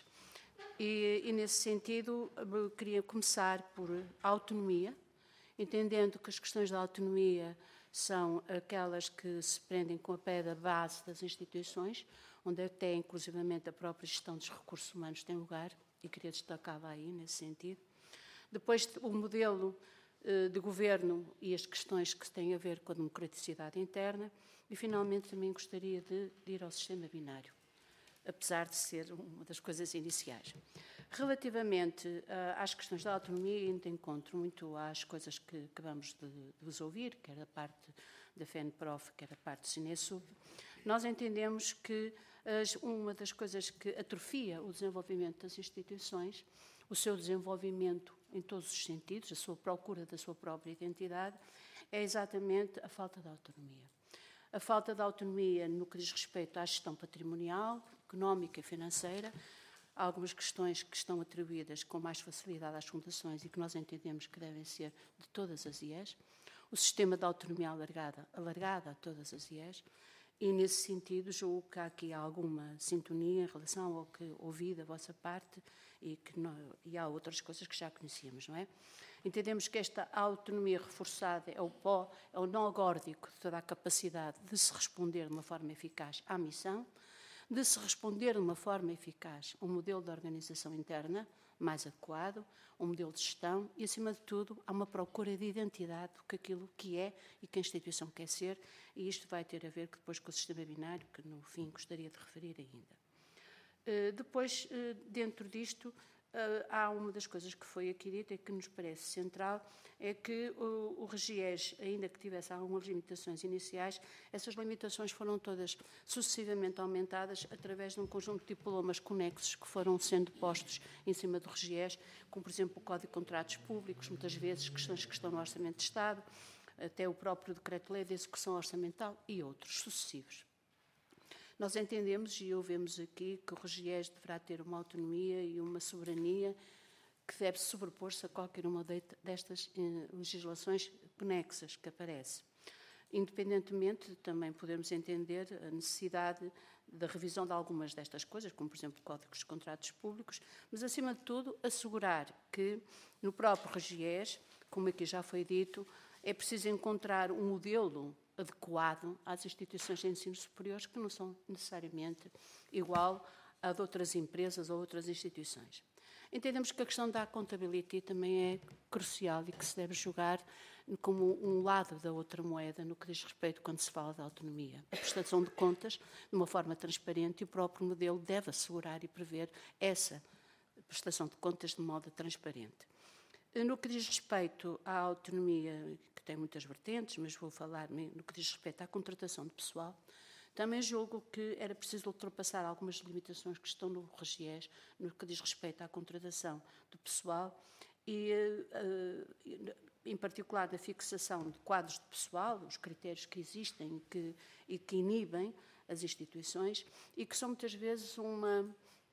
S5: E, e nesse sentido, queria começar por autonomia, entendendo que as questões da autonomia são aquelas que se prendem com a pedra base das instituições, onde até, inclusivamente, a própria gestão dos recursos humanos tem lugar, e queria destacá-la aí, nesse sentido. Depois, o modelo eh, de governo e as questões que têm a ver com a democraticidade interna. E, finalmente, também gostaria de, de ir ao sistema binário, apesar de ser uma das coisas iniciais. Relativamente uh, às questões da autonomia, ainda encontro muito às coisas que acabamos de, de vos ouvir, quer da parte da FENPROF, quer da parte do SENESUB. Nós entendemos que uh, uma das coisas que atrofia o desenvolvimento das instituições, o seu desenvolvimento em todos os sentidos, a sua procura da sua própria identidade, é exatamente a falta de autonomia. A falta de autonomia no que diz respeito à gestão patrimonial, económica e financeira, há algumas questões que estão atribuídas com mais facilidade às fundações e que nós entendemos que devem ser de todas as I E S. O sistema de autonomia alargada, alargada a todas as I E S. E, nesse sentido, julgo que há aqui alguma sintonia em relação ao que ouvi da vossa parte e, que não, e há outras coisas que já conhecíamos, não é? Entendemos que esta autonomia reforçada é o pó, é o nó górdico de toda a capacidade de se responder de uma forma eficaz à missão, de se responder de uma forma eficaz a um modelo de organização interna mais adequado, um modelo de gestão e, acima de tudo, há uma procura de identidade do que aquilo que é e que a instituição quer ser, e isto vai ter a ver depois com o sistema binário, que no fim gostaria de referir ainda. Depois, dentro disto, há uma das coisas que foi aqui dita e que nos parece central, é que o, o REGIES, ainda que tivesse algumas limitações iniciais, essas limitações foram todas sucessivamente aumentadas através de um conjunto de diplomas conexos que foram sendo postos em cima do REGIES, como, por exemplo, o Código de Contratos Públicos, muitas vezes questões que estão no Orçamento de Estado, até o próprio Decreto-Lei de Execução Orçamental e outros sucessivos. Nós entendemos e ouvimos aqui que o REGIES deverá ter uma autonomia e uma soberania que deve sobrepor-se a qualquer uma destas legislações conexas que aparece. Independentemente, também podemos entender a necessidade da revisão de algumas destas coisas, como, por exemplo, códigos de contratos públicos, mas, acima de tudo, assegurar que, no próprio REGIES, como aqui já foi dito, é preciso encontrar um modelo adequado às instituições de ensino superior que não são necessariamente igual a de outras empresas ou outras instituições. Entendemos que a questão da accountability também é crucial e que se deve julgar como um lado da outra moeda no que diz respeito quando se fala da autonomia. A prestação de contas de uma forma transparente e o próprio modelo deve assegurar e prever essa prestação de contas de modo transparente. No que diz respeito à autonomia, que tem muitas vertentes, mas vou falar no que diz respeito à contratação de pessoal, também julgo que era preciso ultrapassar algumas limitações que estão no REGIES, no que diz respeito à contratação de pessoal e, em particular, da fixação de quadros de pessoal, os critérios que existem que, e que inibem as instituições e que são muitas vezes uma...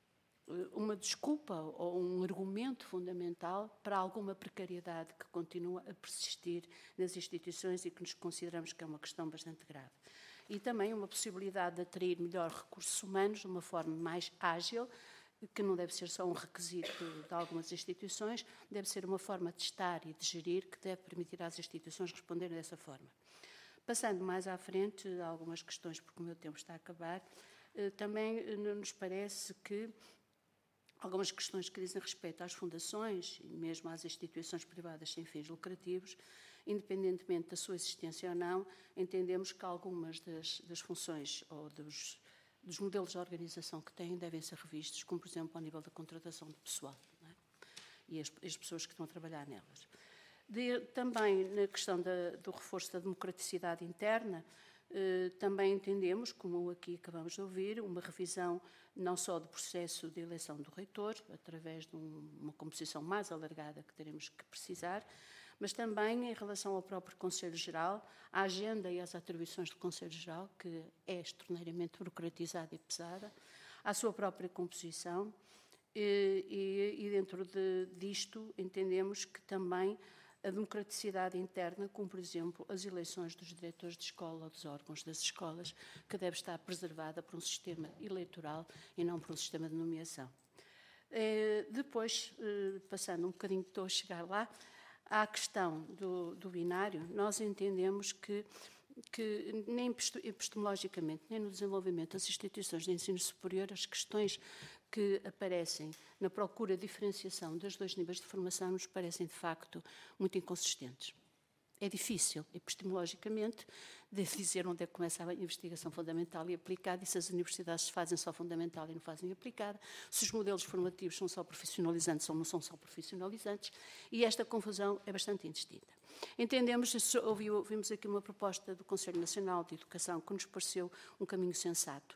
S5: uma desculpa ou um argumento fundamental para alguma precariedade que continua a persistir nas instituições e que nos consideramos que é uma questão bastante grave. E também uma possibilidade de atrair melhor recursos humanos de uma forma mais ágil, que não deve ser só um requisito de algumas instituições, deve ser uma forma de estar e de gerir que deve permitir às instituições responderem dessa forma. Passando mais à frente, algumas questões, porque o meu tempo está a acabar, também nos parece que algumas questões que dizem respeito às fundações e mesmo às instituições privadas sem fins lucrativos, independentemente da sua existência ou não, entendemos que algumas das, das funções ou dos, dos modelos de organização que têm devem ser revistos, como, por exemplo, ao nível da contratação de pessoal, não é? E as, as pessoas que estão a trabalhar nelas. De, também na questão da, do reforço da democraticidade interna, eh, também entendemos, como aqui acabamos de ouvir, uma revisão não só do processo de eleição do reitor, através de um, uma composição mais alargada que teremos que precisar, mas também em relação ao próprio Conselho Geral, à agenda e às atribuições do Conselho Geral, que é extraordinariamente burocratizada e pesada, à sua própria composição, e, e, e dentro de, disto entendemos que também a democraticidade interna, como, por exemplo, as eleições dos diretores de escola ou dos órgãos das escolas, que deve estar preservada por um sistema eleitoral e não por um sistema de nomeação. Eh, depois, eh, passando um bocadinho, estou a chegar lá, à questão do, do binário, nós entendemos que, que nem epistemologicamente, nem no desenvolvimento das instituições de ensino superior, as questões que aparecem na procura de diferenciação dos dois níveis de formação nos parecem, de facto, muito inconsistentes. É difícil, epistemologicamente, de dizer onde é que começa a investigação fundamental e aplicada e se as universidades fazem só fundamental e não fazem aplicada, se os modelos formativos são só profissionalizantes ou não são só profissionalizantes, e esta confusão é bastante indistinta. Entendemos, ouvimos aqui uma proposta do Conselho Nacional de Educação que nos pareceu um caminho sensato,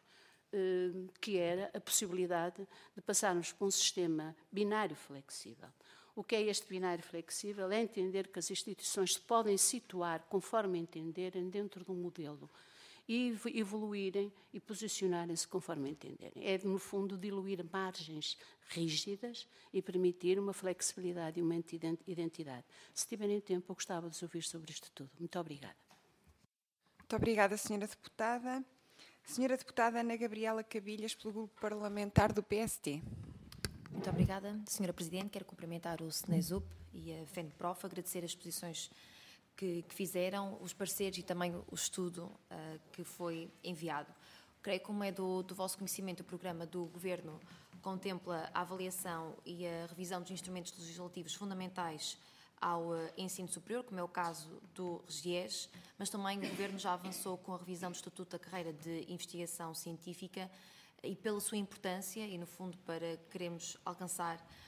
S5: que era a possibilidade de passarmos para um sistema binário flexível. O que é este binário flexível? É entender que as instituições se podem situar conforme entenderem dentro de um modelo e evoluírem e posicionarem-se conforme entenderem. É, no fundo, diluir margens rígidas e permitir uma flexibilidade e uma identidade. Se tiverem tempo, eu gostava de os ouvir sobre isto tudo. Muito obrigada.
S1: Muito obrigada, senhora Deputada. Senhora Deputada Ana Gabriela Cabilhas, pelo Grupo Parlamentar do P S T.
S6: Muito obrigada, senhora Presidente. Quero cumprimentar o SNESUP e a FENPROF, agradecer as exposições que, que fizeram, os pareceres e também o estudo uh, que foi enviado. Creio que, como é do, do vosso conhecimento, o programa do Governo contempla a avaliação e a revisão dos instrumentos legislativos fundamentais ao uh, ensino superior, como é o caso do REGIES, mas também o Governo já avançou com a revisão do Estatuto da Carreira de Investigação Científica e pela sua importância e, no fundo, para queremos alcançar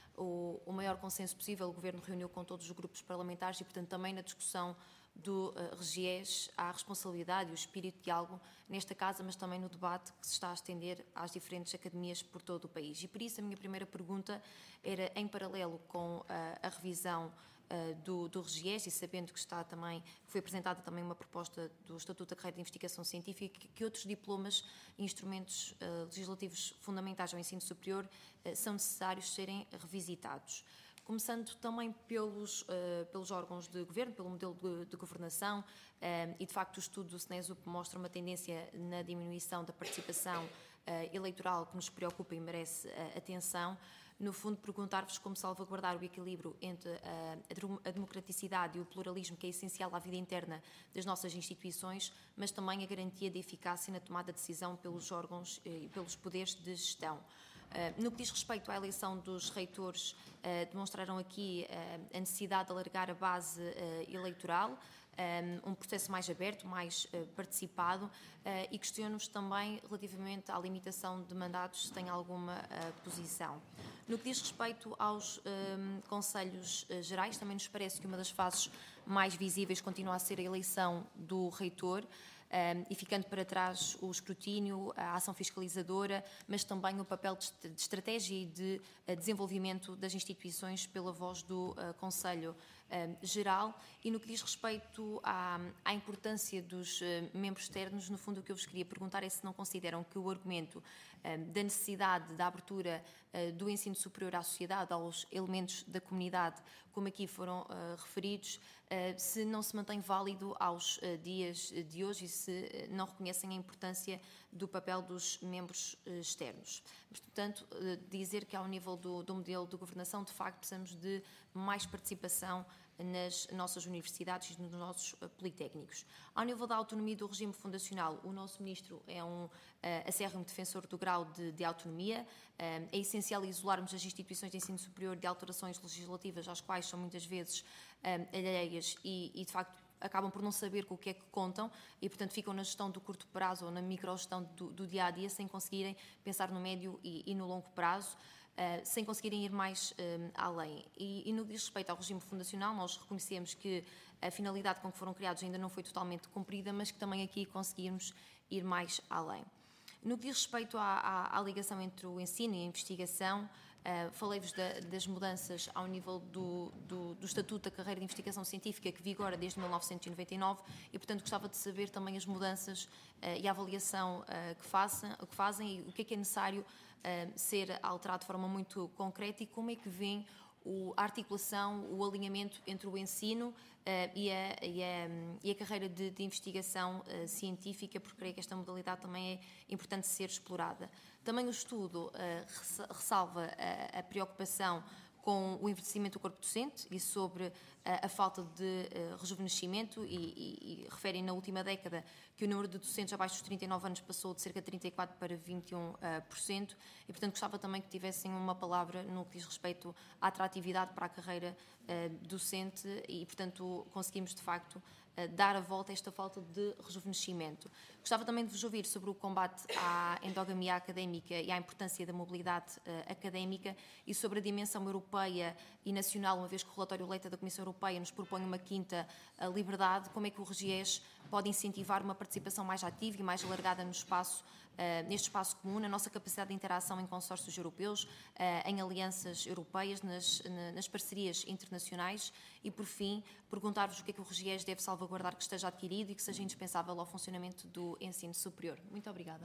S6: o, o maior consenso possível. O Governo reuniu com todos os grupos parlamentares e, portanto, também na discussão do uh, RGES há a responsabilidade e o espírito de diálogo nesta Casa, mas também no debate que se está a estender às diferentes academias por todo o país. E por isso a minha primeira pergunta era, em paralelo com uh, a revisão uh, do, do RGES, e sabendo que está também, que foi apresentada também uma proposta do Estatuto da Carreira de Investigação Científica, que, que outros diplomas e instrumentos uh, legislativos fundamentais ao ensino superior uh, são necessários serem revisitados. Começando também pelos, uh, pelos órgãos de governo, pelo modelo de, de governação, uh, e de facto o estudo do SNESUP mostra uma tendência na diminuição da participação uh, eleitoral que nos preocupa e merece uh, atenção. No fundo, perguntar-vos como salvaguardar o equilíbrio entre uh, a democraticidade e o pluralismo, que é essencial à vida interna das nossas instituições, mas também a garantia de eficácia na tomada de decisão pelos órgãos e uh, pelos poderes de gestão. Uh, no que diz respeito à eleição dos reitores, uh, demonstraram aqui uh, a necessidade de alargar a base uh, eleitoral, um, um processo mais aberto, mais uh, participado, uh, e questiono-vos também relativamente à limitação de mandatos, se tem alguma uh, posição. No que diz respeito aos um, conselhos uh, gerais, também nos parece que uma das fases mais visíveis continua a ser a eleição do reitor, Um, e ficando para trás o escrutínio, a ação fiscalizadora, mas também o papel de, de estratégia e de uh, desenvolvimento das instituições pela voz do uh, Conselho uh, Geral. E no que diz respeito à, à importância dos uh, membros externos, no fundo o que eu vos queria perguntar é se não consideram que o argumento uh, da necessidade da abertura uh, do ensino superior à sociedade, aos elementos da comunidade, como aqui foram uh, referidos, Uh, se não se mantém válido aos uh, dias de hoje e se uh, não reconhecem a importância do papel dos membros uh, externos. Mas, portanto, uh, dizer que ao nível do, do modelo de governação, de facto, precisamos de mais participação nas nossas universidades e nos nossos uh, politécnicos. Ao nível da autonomia do regime fundacional, o nosso Ministro é um uh, acérrimo defensor do grau de, de autonomia. Uh, é essencial isolarmos as instituições de ensino superior de alterações legislativas às quais são muitas vezes uh, alheias e, e, de facto, acabam por não saber com o que é que contam e, portanto, ficam na gestão do curto prazo ou na microgestão do, do dia-a-dia sem conseguirem pensar no médio e, e no longo prazo. Uh, sem conseguirem ir mais uh, além. E, e no que diz respeito ao regime fundacional, nós reconhecemos que a finalidade com que foram criados ainda não foi totalmente cumprida, mas que também aqui conseguimos ir mais além. No que diz respeito à, à, à ligação entre o ensino e a investigação, uh, falei-vos da, das mudanças ao nível do, do, do Estatuto da Carreira de Investigação Científica, que vigora desde mil novecentos e noventa e nove, e, portanto, gostava de saber também as mudanças uh, e a avaliação uh, que, façam, que fazem e o que é que é necessário Uh, ser alterado de forma muito concreta e como é que vem o, a articulação, o alinhamento entre o ensino uh, e, a, e, a, e a carreira de, de investigação uh, científica, porque creio que esta modalidade também é importante ser explorada. Também o estudo uh, ressalva a, a preocupação com o envelhecimento do corpo docente e sobre uh, a falta de uh, rejuvenescimento e, e, e referem na última década que o número de docentes abaixo dos trinta e nove anos passou de cerca de trinta e quatro por cento para vinte e um por cento e, portanto, gostava também que tivessem uma palavra no que diz respeito à atratividade para a carreira uh, docente e, portanto, conseguimos, de facto, uh, dar a volta a esta falta de rejuvenescimento. Gostava também de vos ouvir sobre o combate à endogamia académica e à importância da mobilidade uh, académica e sobre a dimensão europeia e nacional, uma vez que o relatório Leita da Comissão Europeia nos propõe uma quinta uh, liberdade, como é que o RGES pode incentivar uma participação mais ativa e mais alargada no espaço, uh, neste espaço comum, na nossa capacidade de interação em consórcios europeus, uh, em alianças europeias, nas, nas parcerias internacionais e, por fim, perguntar-vos o que é que o RGES deve salvaguardar que esteja adquirido e que seja indispensável ao funcionamento do ensino superior. Muito obrigada.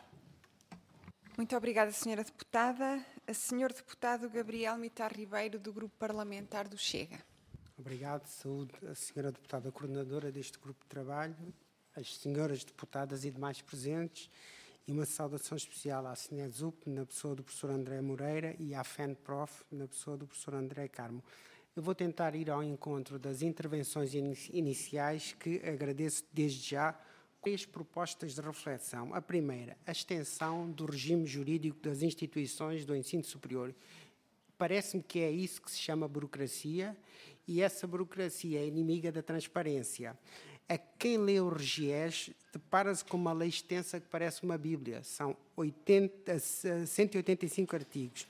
S1: Muito obrigada, senhora Deputada. A senhor Deputado Gabriel Mitar Ribeiro, do Grupo Parlamentar do Chega.
S7: Obrigado. Saúde a senhora Deputada Coordenadora deste Grupo de Trabalho, as senhoras Deputadas e demais presentes, e uma saudação especial à SNESUP, na pessoa do professor André Moreira, e à FENPROF, na pessoa do professor André Carmo. Eu vou tentar ir ao encontro das intervenções iniciais, que agradeço desde já. Três propostas de reflexão. A primeira, a extensão do regime jurídico das instituições do ensino superior. Parece-me que é isso que se chama burocracia, e essa burocracia é inimiga da transparência. A quem lê o RGES depara-se com uma lei extensa que parece uma Bíblia. São oitenta, cento e oitenta e cinco artigos.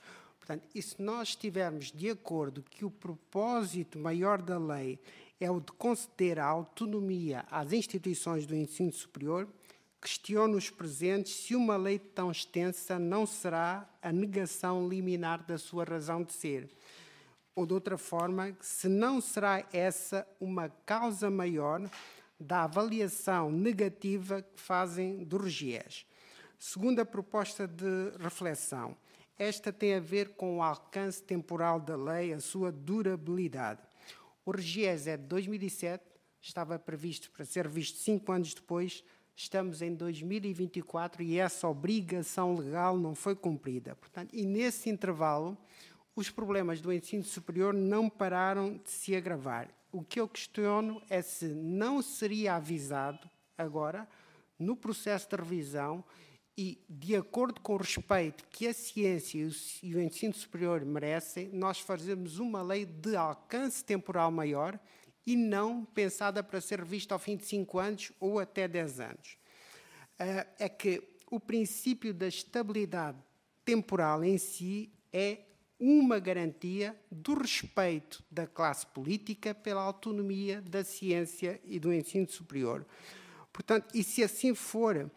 S7: Portanto, e se nós estivermos de acordo que o propósito maior da lei é o de conceder a autonomia às instituições do ensino superior, questiono os presentes se uma lei tão extensa não será a negação liminar da sua razão de ser. Ou, de outra forma, se não será essa uma causa maior da avaliação negativa que fazem do RGES. Segunda proposta de reflexão. Esta tem a ver com o alcance temporal da lei, a sua durabilidade. O RGES é de dois mil e sete, estava previsto para ser revisto cinco anos depois, estamos em dois mil e vinte e quatro e essa obrigação legal não foi cumprida. Portanto, e nesse intervalo, os problemas do ensino superior não pararam de se agravar. O que eu questiono é se não seria avisado agora, no processo de revisão, e, de acordo com o respeito que a ciência e o ensino superior merecem, nós fazemos uma lei de alcance temporal maior e não pensada para ser revista ao fim de cinco anos ou até dez anos. É que o princípio da estabilidade temporal em si é uma garantia do respeito da classe política pela autonomia da ciência e do ensino superior. Portanto, e se assim for,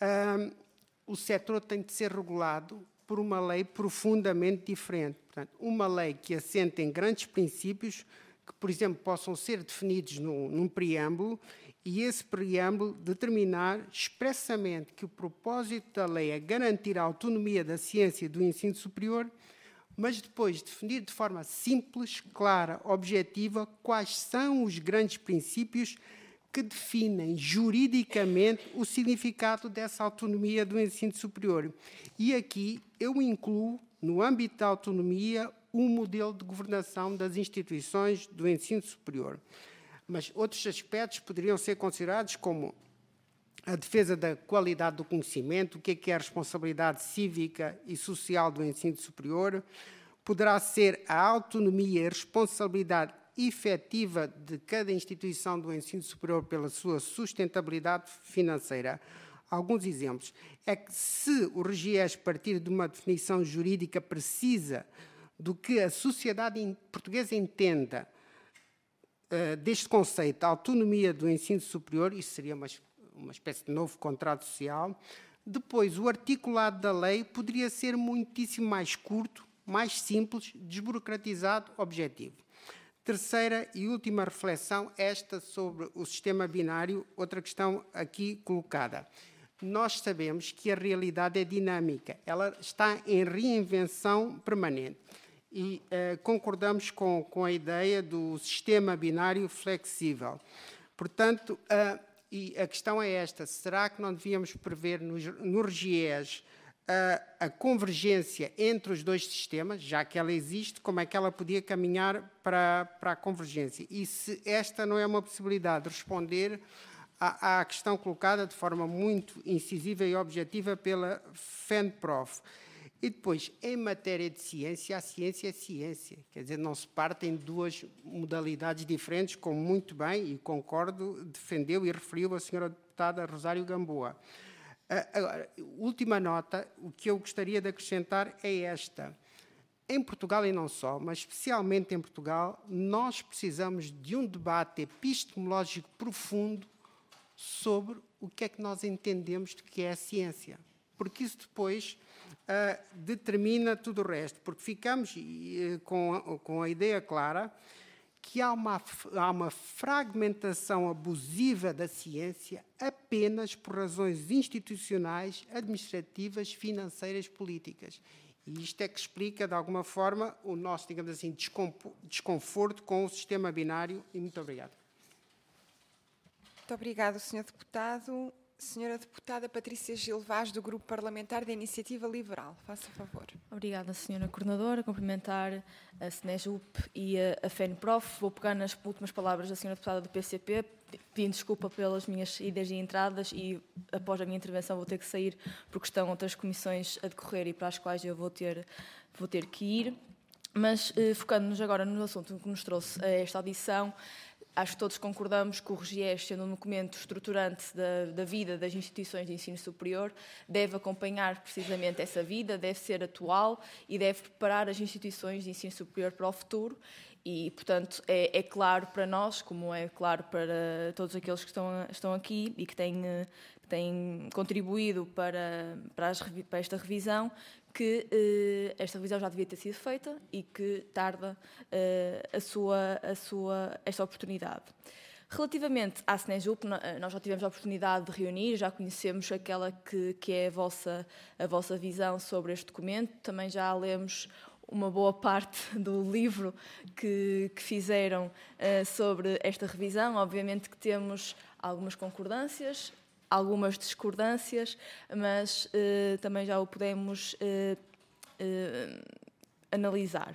S7: o setor tem de ser regulado por uma lei profundamente diferente. Portanto, uma lei que assente em grandes princípios que, por exemplo, possam ser definidos num, num preâmbulo e esse preâmbulo determinar expressamente que o propósito da lei é garantir a autonomia da ciência e do ensino superior, mas depois definir de forma simples, clara, objetiva, quais são os grandes princípios que definem juridicamente o significado dessa autonomia do ensino superior. E aqui eu incluo, no âmbito da autonomia, um modelo de governação das instituições do ensino superior. Mas outros aspectos poderiam ser considerados como a defesa da qualidade do conhecimento, o que é que é a responsabilidade cívica e social do ensino superior, poderá ser a autonomia e a responsabilidade efetiva de cada instituição do ensino superior pela sua sustentabilidade financeira. Alguns exemplos. É que se o RGES partir de uma definição jurídica precisa do que a sociedade portuguesa entenda uh, deste conceito, a autonomia do ensino superior, isso seria uma, uma espécie de novo contrato social, depois o articulado da lei poderia ser muitíssimo mais curto, mais simples, desburocratizado, objetivo. Terceira e última reflexão, esta sobre o sistema binário, outra questão aqui colocada. Nós sabemos que a realidade é dinâmica, ela está em reinvenção permanente e eh, concordamos com, com a ideia do sistema binário flexível. Portanto, uh, e a questão é esta, será que não devíamos prever no, no RGES A, a convergência entre os dois sistemas, já que ela existe, como é que ela podia caminhar para, para a convergência? E se esta não é uma possibilidade de responder à, à questão colocada de forma muito incisiva e objetiva pela FENPROF. E depois, em matéria de ciência, a ciência é ciência. Quer dizer, não se partem duas modalidades diferentes, como muito bem, e concordo, defendeu e referiu a senhora deputada Rosário Gamboa. Agora, última nota, o que eu gostaria de acrescentar é esta. Em Portugal e não só, mas especialmente em Portugal, nós precisamos de um debate epistemológico profundo sobre o que é que nós entendemos de que é a ciência. Porque isso depois uh, determina tudo o resto. Porque ficamos uh, com, com a ideia clara que há uma, há uma fragmentação abusiva da ciência apenas por razões institucionais, administrativas, financeiras, políticas. E isto é que explica, de alguma forma, o nosso, digamos assim, desconforto com o sistema binário. E muito obrigado.
S1: Muito obrigado, senhor Deputado. Senhora Deputada Patrícia Gil Vaz, do Grupo Parlamentar da Iniciativa Liberal. Faça favor.
S8: Obrigada, senhora Coordenadora. Cumprimentar a SNESUP e a FENPROF. Vou pegar nas últimas palavras da senhora Deputada do P C P, pedindo desculpa pelas minhas idas e entradas e, após a minha intervenção, vou ter que sair porque estão outras comissões a decorrer e para as quais eu vou ter, vou ter que ir. Mas, eh, focando-nos agora no assunto que nos trouxe a esta audição, acho que todos concordamos que o RGES, sendo um documento estruturante da, da vida das instituições de ensino superior, deve acompanhar precisamente essa vida, deve ser atual e deve preparar as instituições de ensino superior para o futuro. E, portanto, é, é claro para nós, como é claro para todos aqueles que estão, estão aqui e que têm, que têm contribuído para, para, as, para esta revisão, que eh, esta revisão já devia ter sido feita e que tarda eh, a sua, a sua, esta oportunidade. Relativamente à SNESUP, nós já tivemos a oportunidade de reunir, já conhecemos aquela que, que é a vossa, a vossa visão sobre este documento, também já lemos uma boa parte do livro que, que fizeram uh, sobre esta revisão. Obviamente que temos algumas concordâncias, algumas discordâncias, mas uh, também já o podemos uh, uh, analisar.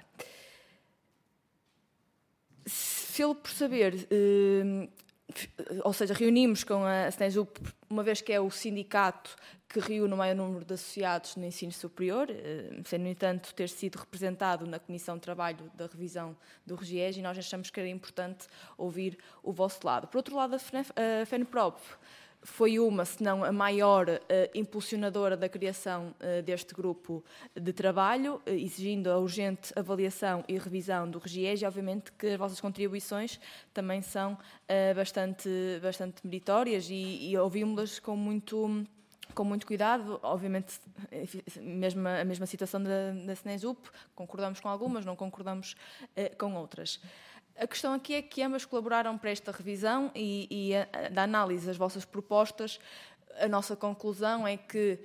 S8: Pelo por saber, uh, ou seja, reunimos com a SNESUP, uma vez que é o sindicato que reúne o maior número de associados no ensino superior, sem, no entanto, ter sido representado na Comissão de Trabalho da revisão do RGES, e nós achamos que era importante ouvir o vosso lado. Por outro lado, a FENPROF foi uma, se não a maior uh, impulsionadora da criação uh, deste grupo de trabalho, uh, exigindo a urgente avaliação e revisão do RGES, e obviamente que as vossas contribuições também são uh, bastante, bastante meritórias, e, e ouvimos-las com muito, com muito cuidado. Obviamente, mesmo a mesma situação da, da SNESUP, concordamos com algumas, não concordamos uh, com outras. A questão aqui é que ambas colaboraram para esta revisão e, e a, da análise das vossas propostas, a nossa conclusão é que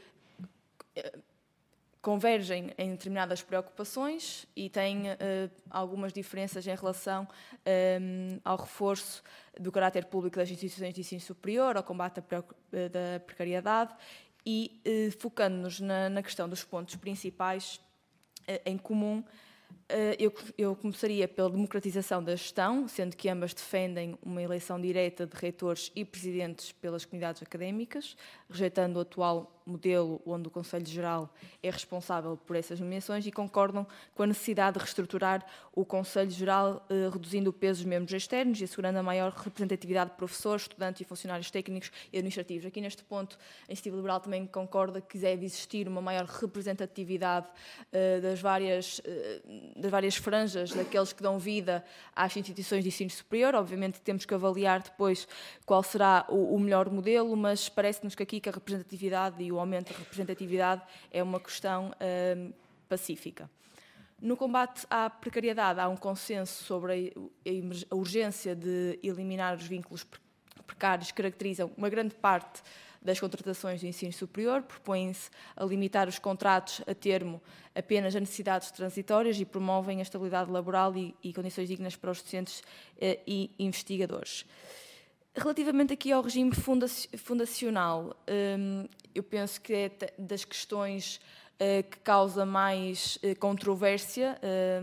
S8: convergem em determinadas preocupações e têm uh, algumas diferenças em relação um, ao reforço do caráter público das instituições de ensino superior, ao combate da precariedade e uh, focando-nos na, na questão dos pontos principais uh, em comum. Eu, eu começaria pela democratização da gestão, sendo que ambas defendem uma eleição direta de reitores e presidentes pelas comunidades académicas, rejeitando o atual modelo onde o Conselho Geral é responsável por essas nomeações, e concordam com a necessidade de reestruturar o Conselho Geral, eh, reduzindo o peso dos membros externos e assegurando a maior representatividade de professores, estudantes e funcionários técnicos e administrativos. Aqui neste ponto, a Iniciativa Liberal também concorda que deve existir uma maior representatividade eh, das, várias, eh, das várias franjas daqueles que dão vida às instituições de ensino superior. Obviamente temos que avaliar depois qual será o, o melhor modelo, mas parece-nos que aqui que a representatividade e o aumento da representatividade é uma questão uh, pacífica. No combate à precariedade, há um consenso sobre a, a urgência de eliminar os vínculos precários que caracterizam uma grande parte das contratações do ensino superior. Propõem-se a limitar os contratos a termo apenas a necessidades transitórias e promovem a estabilidade laboral e, e condições dignas para os docentes uh, e investigadores. Relativamente aqui ao regime fundacional, eu penso que é das questões que causa mais controvérsia,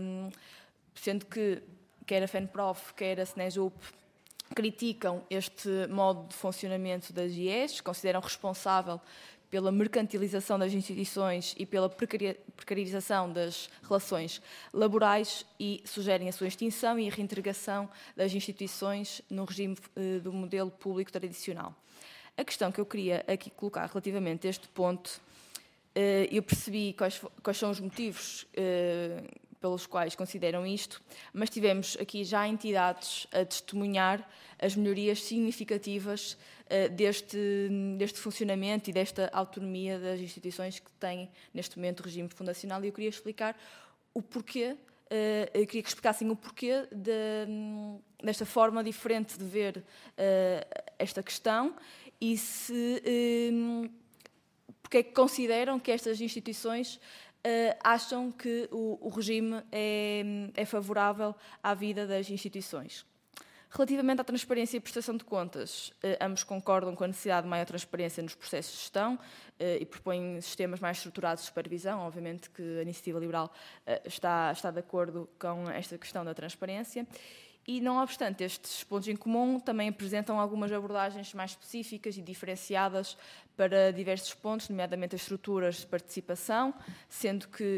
S8: sendo que quer a FENPROF, quer a SNESUP criticam este modo de funcionamento das I E S, consideram responsável pela mercantilização das instituições e pela precarização das relações laborais, e sugerem a sua extinção e a reintegração das instituições no regime uh, do modelo público tradicional. A questão que eu queria aqui colocar relativamente a este ponto, uh, eu percebi quais, quais são os motivos uh, pelos quais consideram isto, mas tivemos aqui já entidades a testemunhar as melhorias significativas uh, deste, deste funcionamento e desta autonomia das instituições que têm neste momento o regime fundacional, e eu queria explicar o porquê, uh, eu queria que explicassem o porquê de, desta forma diferente de ver uh, esta questão, e se uh, porque é que consideram que estas instituições Uh, acham que o, o regime é, é favorável à vida das instituições. Relativamente à transparência e prestação de contas, uh, ambos concordam com a necessidade de maior transparência nos processos de gestão uh, e propõem sistemas mais estruturados de supervisão. Obviamente que a Iniciativa Liberal uh, está, está de acordo com esta questão da transparência. E, não obstante estes pontos em comum, também apresentam algumas abordagens mais específicas e diferenciadas para diversos pontos, nomeadamente as estruturas de participação, sendo que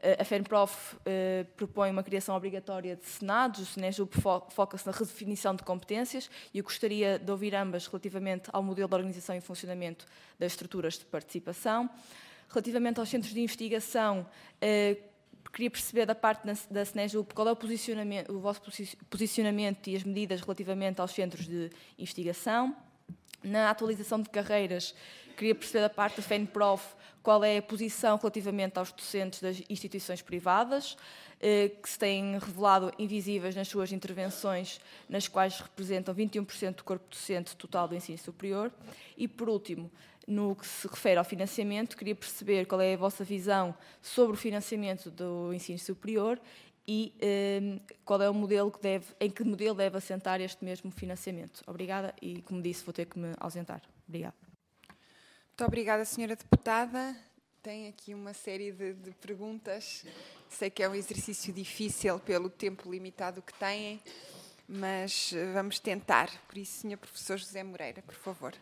S8: A FENPROF uh, propõe uma criação obrigatória de senados, o SENEJUP fo foca-se na redefinição de competências e eu gostaria de ouvir ambas relativamente ao modelo de organização e funcionamento das estruturas de participação. Relativamente aos centros de investigação, uh, queria perceber da parte da, da SENEJUP qual é o, posicionamento, o vosso posicionamento e as medidas relativamente aos centros de investigação. Na atualização de carreiras, queria perceber da parte da FENPROF qual é a posição relativamente aos docentes das instituições privadas, que se têm revelado invisíveis nas suas intervenções, nas quais representam vinte e um por cento do corpo docente total do ensino superior. E, por último, no que se refere ao financiamento, queria perceber qual é a vossa visão sobre o financiamento do ensino superior e eh, qual é o modelo que deve, em que modelo deve assentar este mesmo financiamento. Obrigada e, como disse, vou ter que me ausentar. Obrigada.
S1: Muito obrigada, senhora Deputada. Tem aqui uma série de, de perguntas. Sei que é um exercício difícil pelo tempo limitado que têm, mas vamos tentar. Por isso, senhor Professor José Moreira, por favor.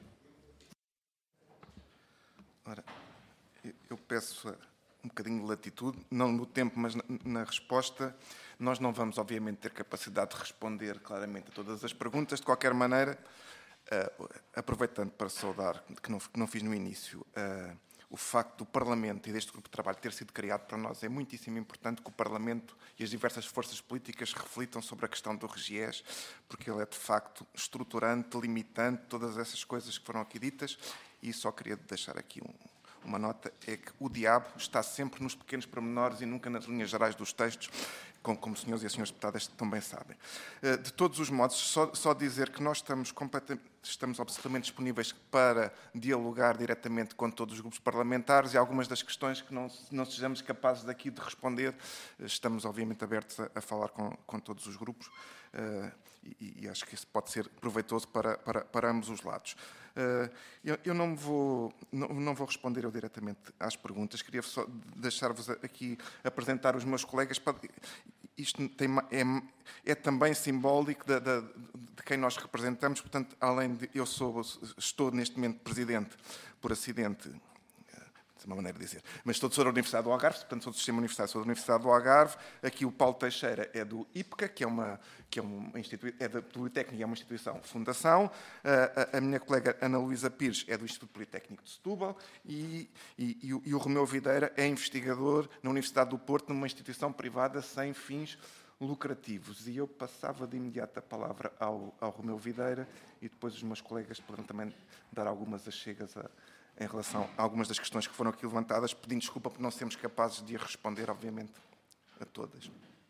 S2: Ora, eu peço um bocadinho de latitude, não no tempo, mas na, na resposta. Nós não vamos, obviamente, ter capacidade de responder claramente a todas as perguntas. De qualquer maneira, uh, aproveitando para saudar, que não, que não fiz no início, uh, o facto do Parlamento e deste grupo de trabalho ter sido criado, para nós é muitíssimo importante que o Parlamento e as diversas forças políticas reflitam sobre a questão do RGES, porque ele é, de facto, estruturante, limitante, todas essas coisas que foram aqui ditas, e só queria deixar aqui um... Uma nota é que o diabo está sempre nos pequenos pormenores e nunca nas linhas gerais dos textos, como os senhores e as senhoras deputadas também sabem. De todos os modos, só, só dizer que nós estamos, completamente, estamos absolutamente disponíveis para dialogar diretamente com todos os grupos parlamentares e algumas das questões que não, não sejamos capazes daqui de responder, estamos obviamente abertos a, a falar com, com todos os grupos uh, e, e acho que isso pode ser proveitoso para, para, para ambos os lados. Uh, eu, eu não, vou, não, não vou responder eu diretamente às perguntas, queria só deixar-vos aqui apresentar os meus colegas. Para, isto tem, é, é também simbólico de, de, de quem nós representamos, portanto, além de eu sou, estou neste momento presidente por acidente, é uma maneira de dizer, mas estou da Universidade do Algarve, portanto sou do Sistema Universitário, sou da Universidade do Algarve. Aqui o Paulo Teixeira é do I P C A, que é uma, que é uma instituição, é da Politécnica, é uma instituição fundação. A, a, a minha colega Ana Luísa Pires é do Instituto Politécnico de Setúbal e, e, e, o, e o Romeu Videira é investigador na Universidade do Porto, numa instituição privada sem fins lucrativos. E eu passava de imediato a palavra ao, ao Romeu Videira e depois os meus colegas poderão também dar algumas achegas a em relação a algumas das questões que foram aqui levantadas, pedindo desculpa por não sermos capazes de responder, obviamente, a todas.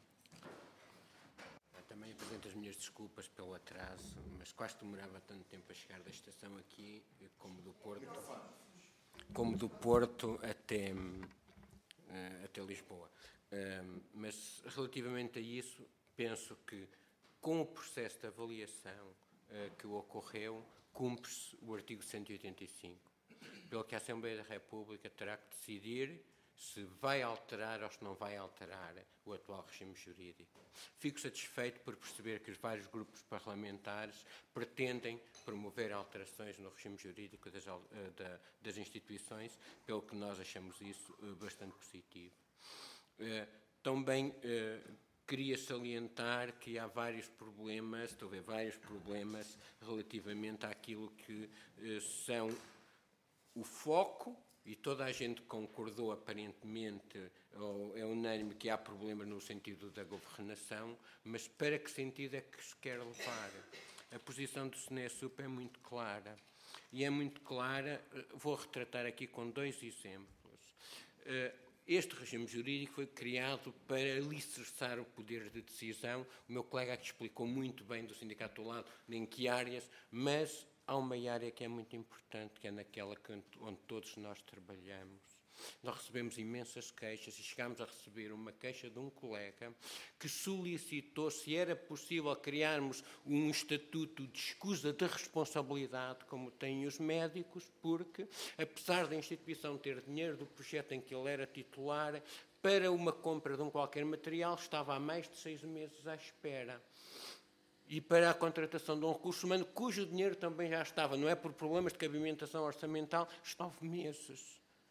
S9: Eu também apresento as minhas desculpas pelo atraso, mas quase demorava tanto tempo a chegar da estação aqui, como do Porto, como do Porto até, até Lisboa. Mas, relativamente a isso, penso que, com o processo de avaliação que ocorreu, cumpre-se o artigo cento e oitenta e cinco. Pelo que a Assembleia da República terá que decidir se vai alterar ou se não vai alterar o atual regime jurídico. Fico satisfeito por perceber que os vários grupos parlamentares pretendem promover alterações no regime jurídico das, das instituições, pelo que nós achamos isso bastante positivo. Também queria salientar que há vários problemas, estou a ver vários problemas relativamente àquilo que são o foco, e toda a gente concordou aparentemente, ou é unânime, que há problemas no sentido da governação, mas para que sentido é que se quer levar? A posição do SENESUP é muito clara, e é muito clara, vou retratar aqui com dois exemplos. Este regime jurídico foi criado para alicerçar o poder de decisão. O meu colega aqui explicou muito bem do sindicato do lado, em que áreas, mas há uma área que é muito importante, que é naquela que, onde todos nós trabalhamos. Nós recebemos imensas queixas e chegámos a receber uma queixa de um colega que solicitou se era possível criarmos um estatuto de escusa de responsabilidade, como têm os médicos, porque, apesar da instituição ter dinheiro do projeto em que ele era titular, para uma compra de um qualquer material estava há mais de seis meses à espera. E para a contratação de um recurso humano, cujo dinheiro também já estava, não é por problemas de cabimentação orçamental, nove meses.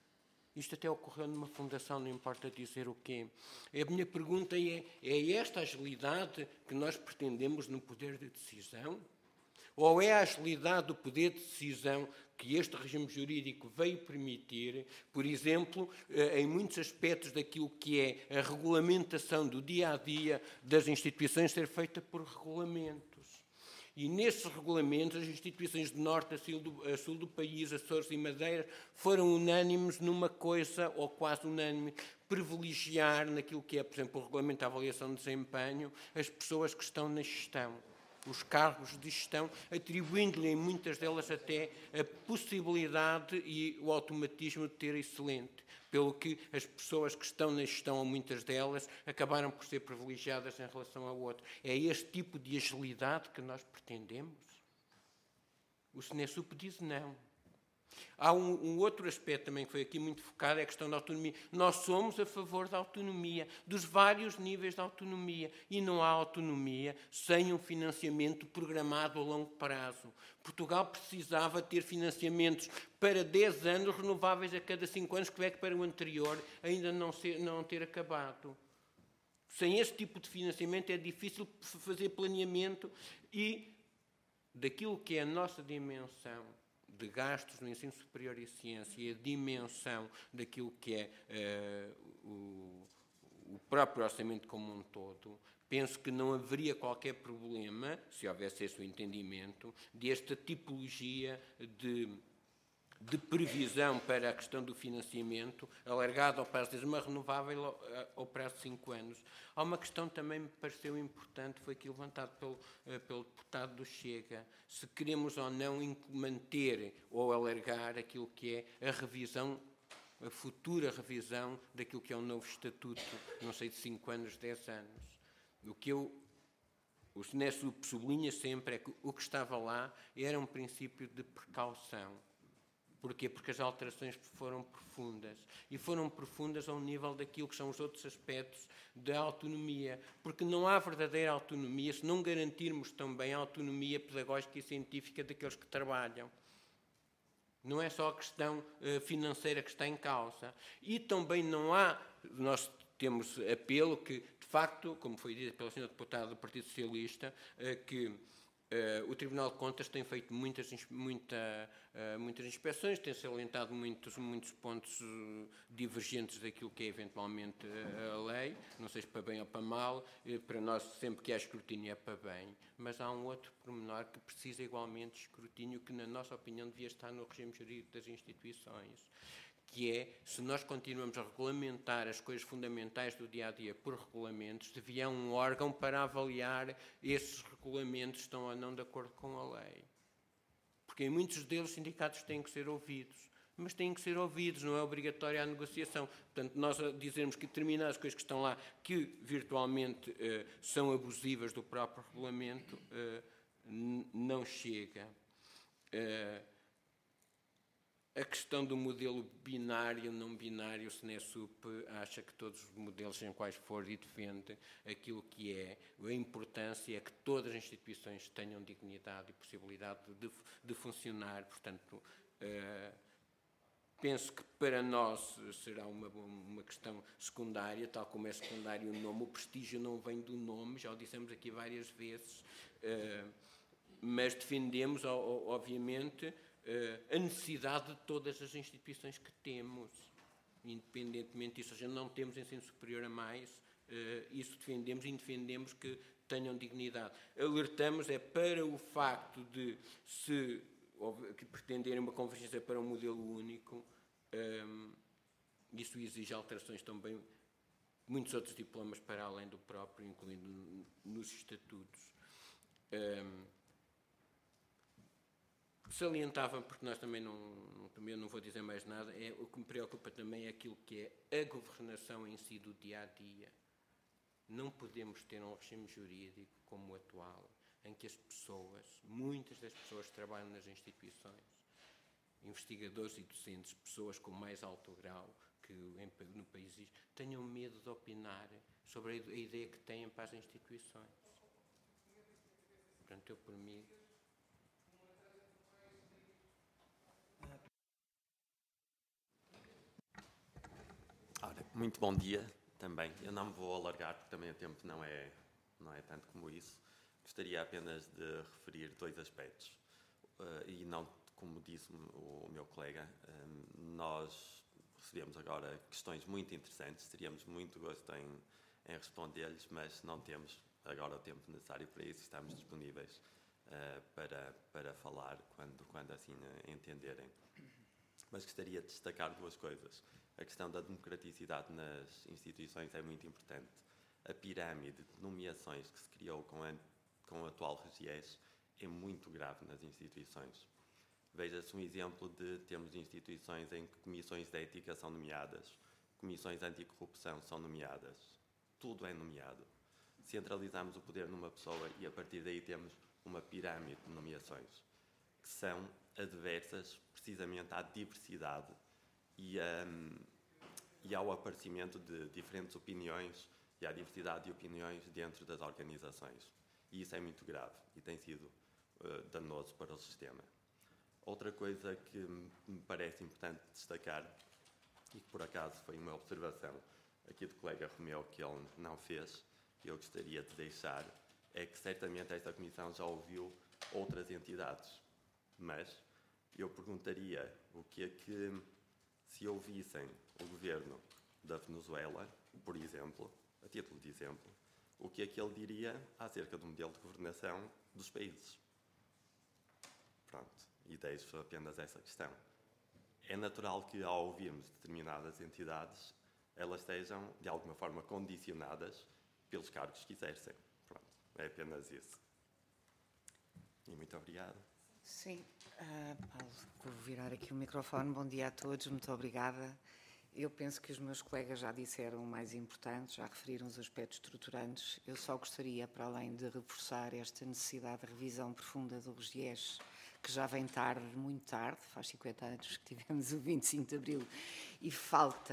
S9: Isto até ocorreu numa fundação, não importa dizer o quê. A minha pergunta é, é esta agilidade que nós pretendemos no poder de decisão? Ou é a agilidade do poder de decisão que este regime jurídico veio permitir, por exemplo, em muitos aspectos daquilo que é a regulamentação do dia-a-dia das instituições ser feita por regulamentos? E nesses regulamentos, as instituições de norte a sul, do, a sul do país, Açores e Madeira, foram unânimes numa coisa, ou quase unânime, privilegiar naquilo que é, por exemplo, o regulamento da avaliação de desempenho, as pessoas que estão na gestão, os cargos de gestão, atribuindo-lhe em muitas delas até a possibilidade e o automatismo de ter excelente. Pelo que as pessoas que estão na gestão, muitas delas, acabaram por ser privilegiadas em relação a outros. É este tipo de agilidade que nós pretendemos? O SNESUP diz não. Há um, um outro aspecto também que foi aqui muito focado, é a questão da autonomia. Nós somos a favor da autonomia, dos vários níveis de autonomia. E não há autonomia sem um financiamento programado a longo prazo. Portugal precisava ter financiamentos para dez anos, renováveis a cada cinco anos, que é que para o anterior ainda não, ser, não ter acabado. Sem este tipo de financiamento é difícil fazer planeamento e daquilo que é a nossa dimensão de gastos no ensino superior e ciência e a dimensão daquilo que é uh, o, o próprio orçamento como um todo, penso que não haveria qualquer problema, se houvesse esse entendimento, desta tipologia de, de previsão para a questão do financiamento, alargado ao prazo de uma renovável ao prazo de cinco anos. Há uma questão também me pareceu importante, foi aqui levantado pelo, pelo deputado do Chega, se queremos ou não manter ou alargar aquilo que é a revisão, a futura revisão daquilo que é o novo estatuto, não sei, de cinco anos, dez anos. O que eu, o SNESUP sublinha sempre é que o que estava lá era um princípio de precaução. Porquê? Porque as alterações foram profundas. E foram profundas ao nível daquilo que são os outros aspectos da autonomia. Porque não há verdadeira autonomia se não garantirmos também a autonomia pedagógica e científica daqueles que trabalham. Não é só a questão uh, financeira que está em causa. E também não há... Nós temos apelo que, de facto, como foi dito pela senhora deputada do Partido Socialista, uh, que... Uh, o Tribunal de Contas tem feito muitas, muita, uh, muitas inspeções, tem salientado muitos, muitos pontos uh, divergentes daquilo que é eventualmente uh, a lei, não sei se para bem ou para mal, uh, para nós sempre que há escrutínio é para bem, mas há um outro pormenor que precisa igualmente de escrutínio, que na nossa opinião devia estar no regime jurídico das instituições, que é, se nós continuamos a regulamentar as coisas fundamentais do dia-a-dia por regulamentos, devia um órgão para avaliar esses regulamentos estão ou não de acordo com a lei. Porque em muitos deles os sindicatos têm que ser ouvidos, mas têm que ser ouvidos, não é obrigatória a negociação. Portanto, nós dizermos que determinadas coisas que estão lá, que virtualmente eh, são abusivas do próprio regulamento, eh, não chega. Eh, A questão do modelo binário, não binário, o SNESUP acha que todos os modelos em quais for e defende aquilo que é a importância é que todas as instituições tenham dignidade e possibilidade de, de funcionar. Portanto, uh, penso que para nós será uma, uma questão secundária, tal como é secundário o nome. O prestígio não vem do nome, já o dissemos aqui várias vezes, uh, mas defendemos, obviamente, a necessidade de todas as instituições que temos, independentemente disso, ou seja, não temos ensino superior a mais, isso defendemos e defendemos que tenham dignidade. Alertamos é para o facto de, se que pretenderem uma convergência para um modelo único, isso exige alterações também, muitos outros diplomas para além do próprio, incluindo nos estatutos. Salientava, porque nós também não, também não vou dizer mais nada, é, o que me preocupa também é aquilo que é a governação em si do dia-a-dia. Não podemos ter um regime jurídico como o atual, em que as pessoas, muitas das pessoas que trabalham nas instituições, investigadores e docentes, pessoas com mais alto grau que no país existe, tenham medo de opinar sobre a ideia que têm para as instituições. Portanto, eu, por mim...
S10: Muito bom dia também. Eu não me vou alargar, porque também o tempo não é, não é tanto como isso. Gostaria apenas de referir dois aspectos. Uh, e não, como disse o, o meu colega, um, nós recebemos agora questões muito interessantes. Teríamos muito gosto em, em responder-lhes, mas não temos agora o tempo necessário para isso. Estamos disponíveis uh, para, para falar quando, quando assim uh, entenderem. Mas gostaria de destacar duas coisas. A questão da democraticidade nas instituições é muito importante. A pirâmide de nomeações que se criou com, a, com o atual regiés é muito grave nas instituições. Veja-se um exemplo de termos instituições em que comissões de ética são nomeadas, comissões anticorrupção são nomeadas. Tudo é nomeado. Centralizamos o poder numa pessoa e a partir daí temos uma pirâmide de nomeações que são adversas precisamente à diversidade e, um, e ao aparecimento de diferentes opiniões e à diversidade de opiniões dentro das organizações. E isso é muito grave e tem sido uh, danoso para o sistema. Outra coisa que me parece importante destacar, e que por acaso foi uma observação aqui do colega Romeu que ele não fez, que eu gostaria de deixar, é que certamente esta Comissão já ouviu outras entidades, mas eu perguntaria o que é que, se ouvissem o governo da Venezuela, por exemplo, a título de exemplo, o que é que ele diria acerca do modelo de governação dos países. Pronto, e deixo apenas essa questão. É natural que, ao ouvirmos determinadas entidades, elas estejam, de alguma forma, condicionadas pelos cargos que exercem. Pronto, é apenas isso. E muito obrigado.
S11: Sim, uh, Paulo, vou virar aqui o microfone. Bom dia a todos, muito obrigada. Eu penso que os meus colegas já disseram o mais importante, já referiram os aspectos estruturantes. Eu só gostaria, para além de reforçar esta necessidade de revisão profunda do regiés, que já vem tarde, muito tarde, faz cinquenta anos que tivemos o vinte e cinco de Abril, e falta,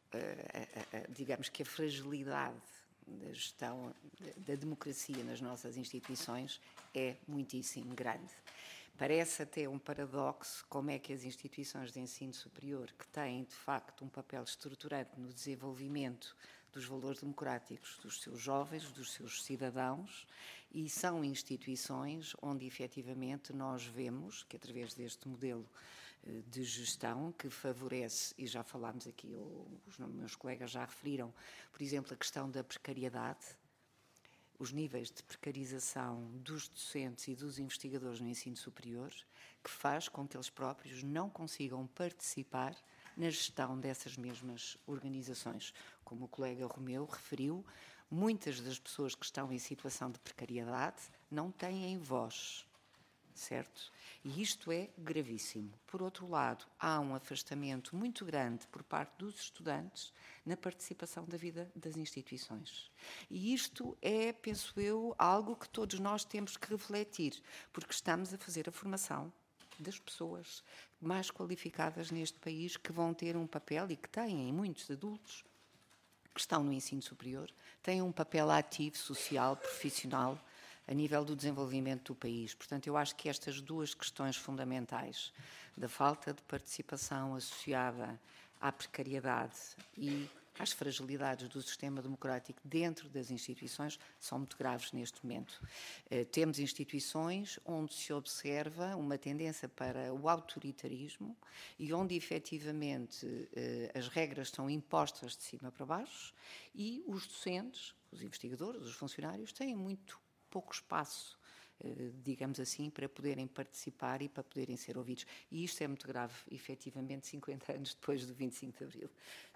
S11: uh, uh, uh, digamos que a fragilidade da gestão da democracia nas nossas instituições é muitíssimo grande. Parece até um paradoxo como é que as instituições de ensino superior, que têm, de facto, um papel estruturante no desenvolvimento dos valores democráticos dos seus jovens, dos seus cidadãos, e são instituições onde, efetivamente, nós vemos que, através deste modelo de gestão, que favorece, e já falámos aqui, os meus colegas já referiram, por exemplo, a questão da precariedade, os níveis de precarização dos docentes e dos investigadores no ensino superior, que faz com que eles próprios não consigam participar na gestão dessas mesmas organizações. Como o colega Romeu referiu, muitas das pessoas que estão em situação de precariedade não têm voz, certo? E isto é gravíssimo. Por outro lado, há um afastamento muito grande por parte dos estudantes na participação da vida das instituições. E isto é, penso eu, algo que todos nós temos que refletir, porque estamos a fazer a formação das pessoas mais qualificadas neste país, que vão ter um papel, e que têm muitos adultos que estão no ensino superior, têm um papel ativo, social, profissional, a nível do desenvolvimento do país. Portanto, eu acho que estas duas questões fundamentais, da falta de participação associada à precariedade e às fragilidades do sistema democrático dentro das instituições, são muito graves neste momento. Eh, temos instituições onde se observa uma tendência para o autoritarismo e onde, efetivamente, eh, as regras são impostas de cima para baixo e os docentes, os investigadores, os funcionários, têm muito pouco espaço, digamos assim, para poderem participar e para poderem ser ouvidos. E isto é muito grave, efetivamente, cinquenta anos depois do vinte e cinco de Abril.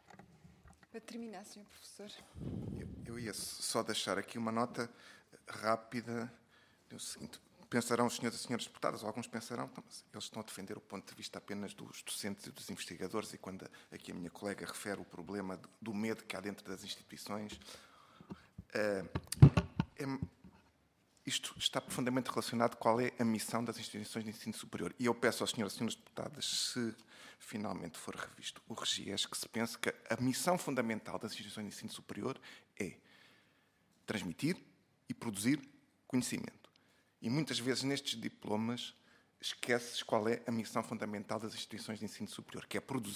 S1: Para terminar, senhor Professor.
S2: Eu, eu ia só deixar aqui uma nota rápida. É o seguinte, pensarão os senhores e senhoras deputadas, ou alguns pensarão, então, mas eles estão a defender o ponto de vista apenas dos docentes e dos investigadores, e quando aqui a minha colega refere o problema do medo que há dentro das instituições, é, é, isto está profundamente relacionado com qual é a missão das instituições de ensino superior. E eu peço aos senhores e senhoras deputadas, se finalmente for revisto o regiés, que se pense que a missão fundamental das instituições de ensino superior é transmitir e produzir conhecimento. E muitas vezes nestes diplomas esquece-se qual é a missão fundamental das instituições de ensino superior, que é produzir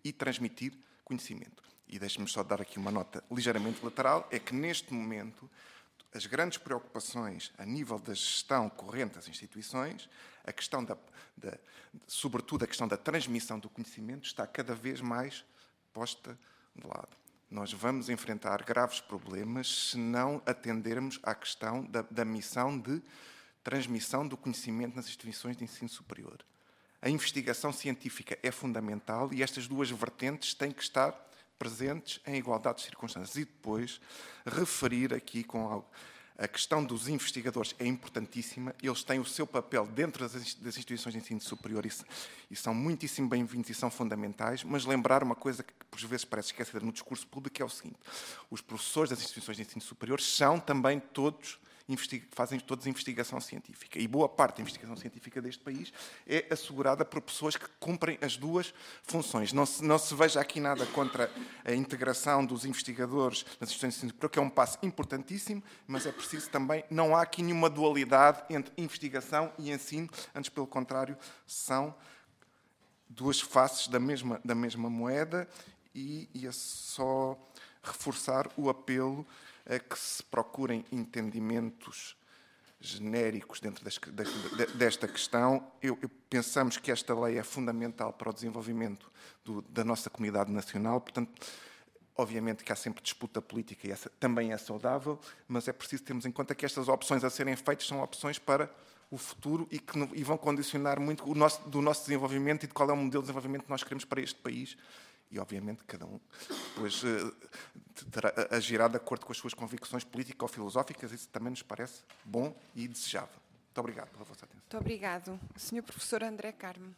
S2: e transmitir conhecimento. E deixe-me só dar aqui uma nota ligeiramente lateral, é que neste momento as grandes preocupações a nível da gestão corrente das instituições, a questão da, da, sobretudo a questão da transmissão do conhecimento, está cada vez mais posta de lado. Nós vamos enfrentar graves problemas se não atendermos à questão da, da missão de transmissão do conhecimento nas instituições de ensino superior. A investigação científica é fundamental e estas duas vertentes têm que estar presentes em igualdade de circunstâncias. E depois, referir aqui com algo. A questão dos investigadores é importantíssima, eles têm o seu papel dentro das instituições de ensino superior e são muitíssimo bem-vindos e são fundamentais, mas lembrar uma coisa que por vezes parece esquecida no discurso público é o seguinte: os professores das instituições de ensino superior são também todos fazem todos investigação científica. E boa parte da investigação científica deste país é assegurada por pessoas que cumprem as duas funções. Não se, não se veja aqui nada contra a integração dos investigadores nas instituições de ensino superior, que é um passo importantíssimo, mas é preciso também, não há aqui nenhuma dualidade entre investigação e ensino, antes pelo contrário, são duas faces da mesma, da mesma moeda, e, e é só reforçar o apelo a que se procurem entendimentos genéricos dentro das, da, desta questão. Eu, eu, pensamos que esta lei é fundamental para o desenvolvimento do, da nossa comunidade nacional, portanto, obviamente que há sempre disputa política e essa também é saudável, mas é preciso termos em conta que estas opções a serem feitas são opções para o futuro e que e vão condicionar muito o nosso, do nosso desenvolvimento e de qual é o modelo de desenvolvimento que nós queremos para este país. E, obviamente, cada um depois uh, terá, agirá de acordo com as suas convicções político-filosóficas. Isso também nos parece bom e desejável. Muito obrigado pela vossa atenção.
S1: Muito obrigado. senhor Professor André Carmo.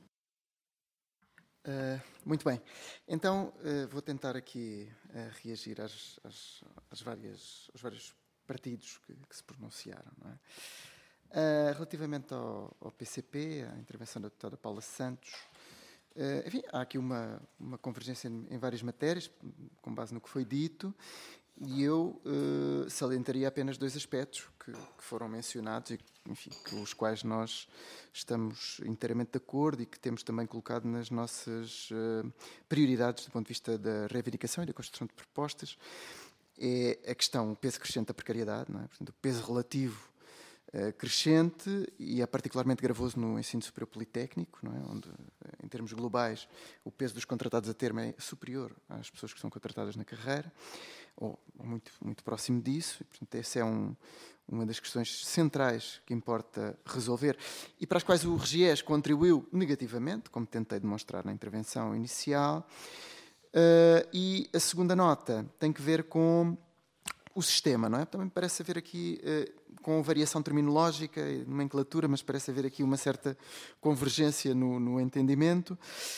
S3: Uh, muito bem. Então, uh, vou tentar aqui uh, reagir às, às, às várias, aos vários partidos que, que se pronunciaram. Não é? Uh, relativamente ao, ao P C P, à intervenção da deputada Paula Santos, Uh, enfim, há aqui uma, uma convergência em, em várias matérias, com base no que foi dito, e eu uh, salientaria apenas dois aspectos que, que foram mencionados e, enfim, com os quais nós estamos inteiramente de acordo e que temos também colocado nas nossas uh, prioridades do ponto de vista da reivindicação e da construção de propostas. É a questão, o peso crescente da precariedade, não é? Portanto, o peso relativo crescente, e é particularmente gravoso no ensino superior politécnico, não é? Onde, em termos globais, o peso dos contratados a termo é superior às pessoas que são contratadas na carreira, ou, ou muito, muito próximo disso. E, portanto, essa é um, uma das questões centrais que importa resolver e para as quais o RGES contribuiu negativamente, como tentei demonstrar na intervenção inicial. Uh, e a segunda nota tem que ver com o sistema, não é? Também parece haver aqui, eh, com variação terminológica e nomenclatura, mas parece haver aqui uma certa convergência no, no entendimento,